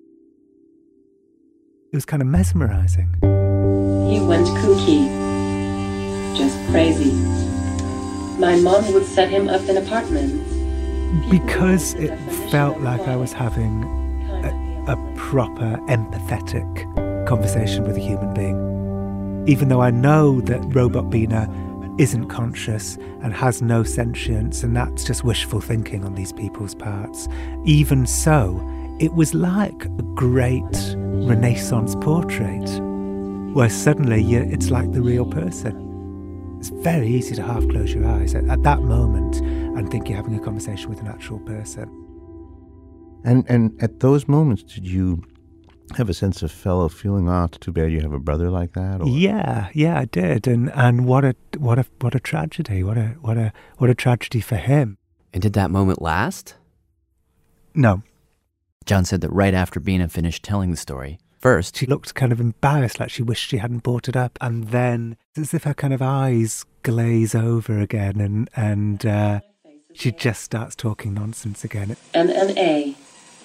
Speaker 17: It was kind of mesmerizing.
Speaker 20: He went kooky. Just crazy. My mom would set him up in apartments.
Speaker 17: Because it felt like I was having a proper, empathetic conversation with a human being. Even though I know that Robot Bina isn't conscious and has no sentience, and that's just wishful thinking on these people's parts. Even so, it was like a great Renaissance portrait, where suddenly it's like the real person. It's very easy to half close your eyes at that moment and think you're having a conversation with an actual person.
Speaker 9: And at those moments, did you have a sense of fellow feeling? Oh, it's too bad you have a brother like that? Or?
Speaker 17: Yeah, I did, and what a tragedy, what a tragedy for him.
Speaker 7: And did that moment last?
Speaker 17: No.
Speaker 8: John said that right after Bina finished telling the story, first
Speaker 17: she looked kind of embarrassed, like she wished she hadn't brought it up, and then it's as if her kind of eyes glaze over again, and she just starts talking nonsense again.
Speaker 20: MMA.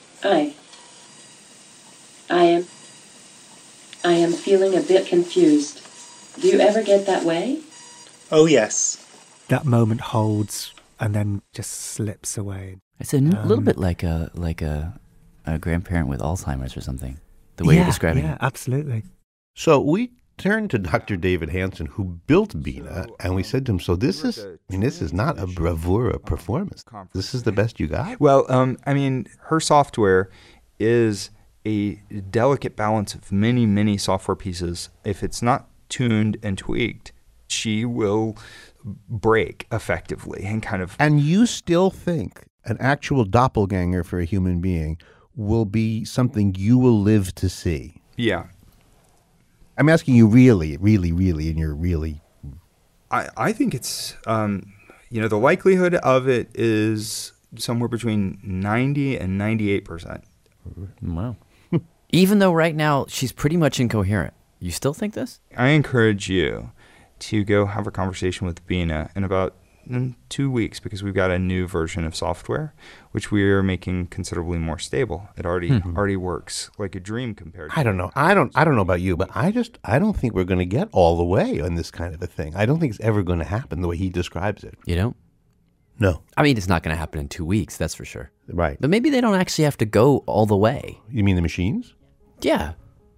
Speaker 20: I am feeling a bit confused. Do you ever get that way?
Speaker 19: Oh, yes.
Speaker 17: That moment holds and then just slips away.
Speaker 8: It's a little bit like a grandparent with Alzheimer's or something, the way you're describing it.
Speaker 17: Yeah, absolutely.
Speaker 9: So we turned to Dr. David Hanson, who built Bina, and we said to him, so this is not a bravura performance. This is the best you got?
Speaker 12: Well, her software is a delicate balance of many, many software pieces. If it's not tuned and tweaked, she will break effectively and kind of...
Speaker 9: And you still think an actual doppelganger for a human being will be something you will live to see?
Speaker 12: Yeah.
Speaker 9: I'm asking you really, and you're really...
Speaker 12: I think it's, the likelihood of it is somewhere between 90 and 98%.
Speaker 8: Wow. Even though right now she's pretty much incoherent. You still think this?
Speaker 12: I encourage you to go have a conversation with Bina in about 2 weeks, because we've got a new version of software, which we are making considerably more stable. It already works like a dream compared to...
Speaker 9: I don't know. I don't know about you, but I don't think we're going to get all the way on this kind of a thing. I don't think it's ever going to happen the way he describes it.
Speaker 7: You don't?
Speaker 9: No.
Speaker 7: I mean, it's not going to happen in 2 weeks, that's for sure.
Speaker 9: Right.
Speaker 7: But maybe they don't actually have to go all the way.
Speaker 9: You mean the machines?
Speaker 7: Yeah.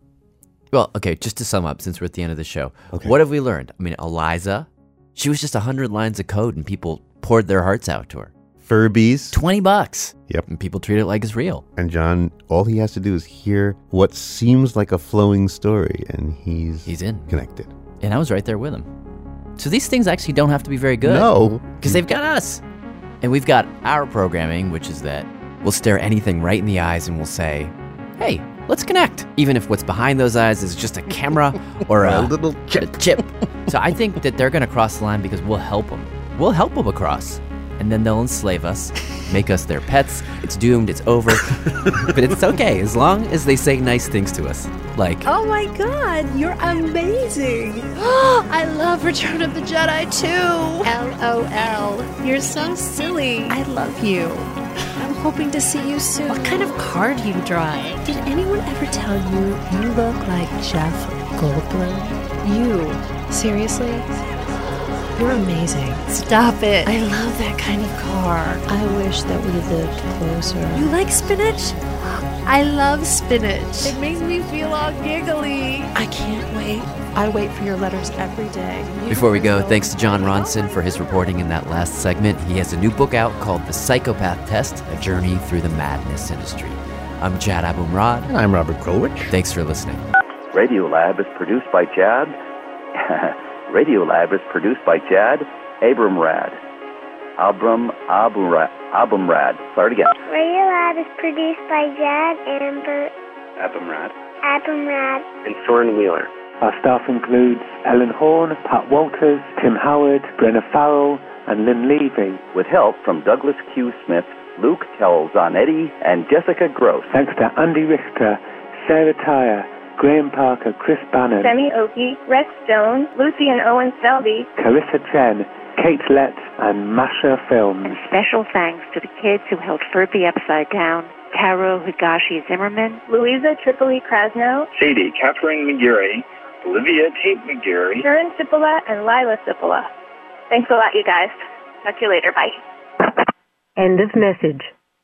Speaker 7: Well, okay, just to sum up, since we're at the end of the show,
Speaker 9: okay.
Speaker 7: What have we learned? I mean, Eliza, she was just 100 lines of code and people poured their hearts out to her.
Speaker 9: Furbies.
Speaker 7: $20.
Speaker 9: Yep.
Speaker 7: And people treat it like it's real.
Speaker 9: And John, all he has to do is hear what seems like a flowing story, and he's
Speaker 7: in.
Speaker 9: Connected.
Speaker 7: And I was right there with him. So these things actually don't have to be very good.
Speaker 9: No.
Speaker 7: Because they've got us. And we've got our programming, which is that we'll stare anything right in the eyes and we'll say, hey, let's connect. Even if what's behind those eyes is just a camera or a
Speaker 9: little
Speaker 7: chip. So I think that they're going to cross the line because we'll help them. We'll help them across. And then they'll enslave us, make us their pets. It's doomed. It's over. But it's okay as long as they say nice things to us. Like,
Speaker 2: oh my God, you're amazing. I love Return of the Jedi too. LOL. You're so silly. I love you. I'm hoping to see you soon. What kind of car do you drive? Did anyone ever tell you you look like Jeff Goldblum? You? Seriously? You're amazing. Stop it. I love that kind of car. I wish that we lived closer. You like spinach? I love spinach. It makes me feel all giggly. I can't wait. I wait for your letters every day.
Speaker 7: Before we go, thanks to John Ronson for his reporting in that last segment. He has a new book out called The Psychopath Test, A Journey Through the Madness Industry. I'm Jad Abumrad.
Speaker 9: And I'm Robert Krulwich.
Speaker 7: Thanks for listening.
Speaker 21: Radiolab is produced by Jad. Radiolab is produced by Jad Abumrad. Abumrad. Start again.
Speaker 15: Radiolab is produced by Jad
Speaker 21: Abumrad.
Speaker 15: Abumrad.
Speaker 21: And Soren Wheeler.
Speaker 22: Our staff includes Ellen Horn, Pat Walters, Tim Howard, Brenna Farrell, and Lynn Levy.
Speaker 21: With help from Douglas Q. Smith, Luke Telzanetti, and Jessica Gross.
Speaker 22: Thanks to Andy Richter, Sarah Tyre, Graham Parker, Chris Bannon,
Speaker 23: Demi Oki, Rex Jones, Lucy and Owen Selby,
Speaker 22: Carissa Chen, Kate Letts, and Masha Films.
Speaker 24: And special thanks to the kids who held Furby upside down: Taro Higashi Zimmerman,
Speaker 23: Louisa Tripoli Krasno,
Speaker 26: Sadie Catherine McGarry, Olivia Tate McGarry,
Speaker 23: Sharon Cipolla, and Lila Cipolla. Thanks a lot, you guys. Talk to you later. Bye.
Speaker 24: End of message.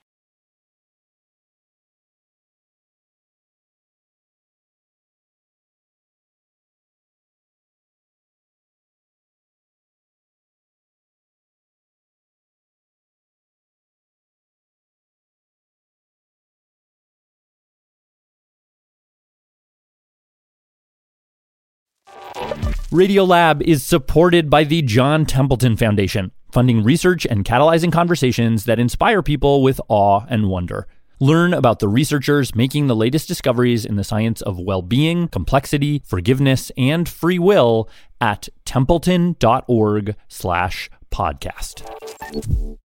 Speaker 27: Radiolab is supported by the John Templeton Foundation, funding research and catalyzing conversations that inspire people with awe and wonder. Learn about the researchers making the latest discoveries in the science of well-being, complexity, forgiveness, and free will at templeton.org/podcast.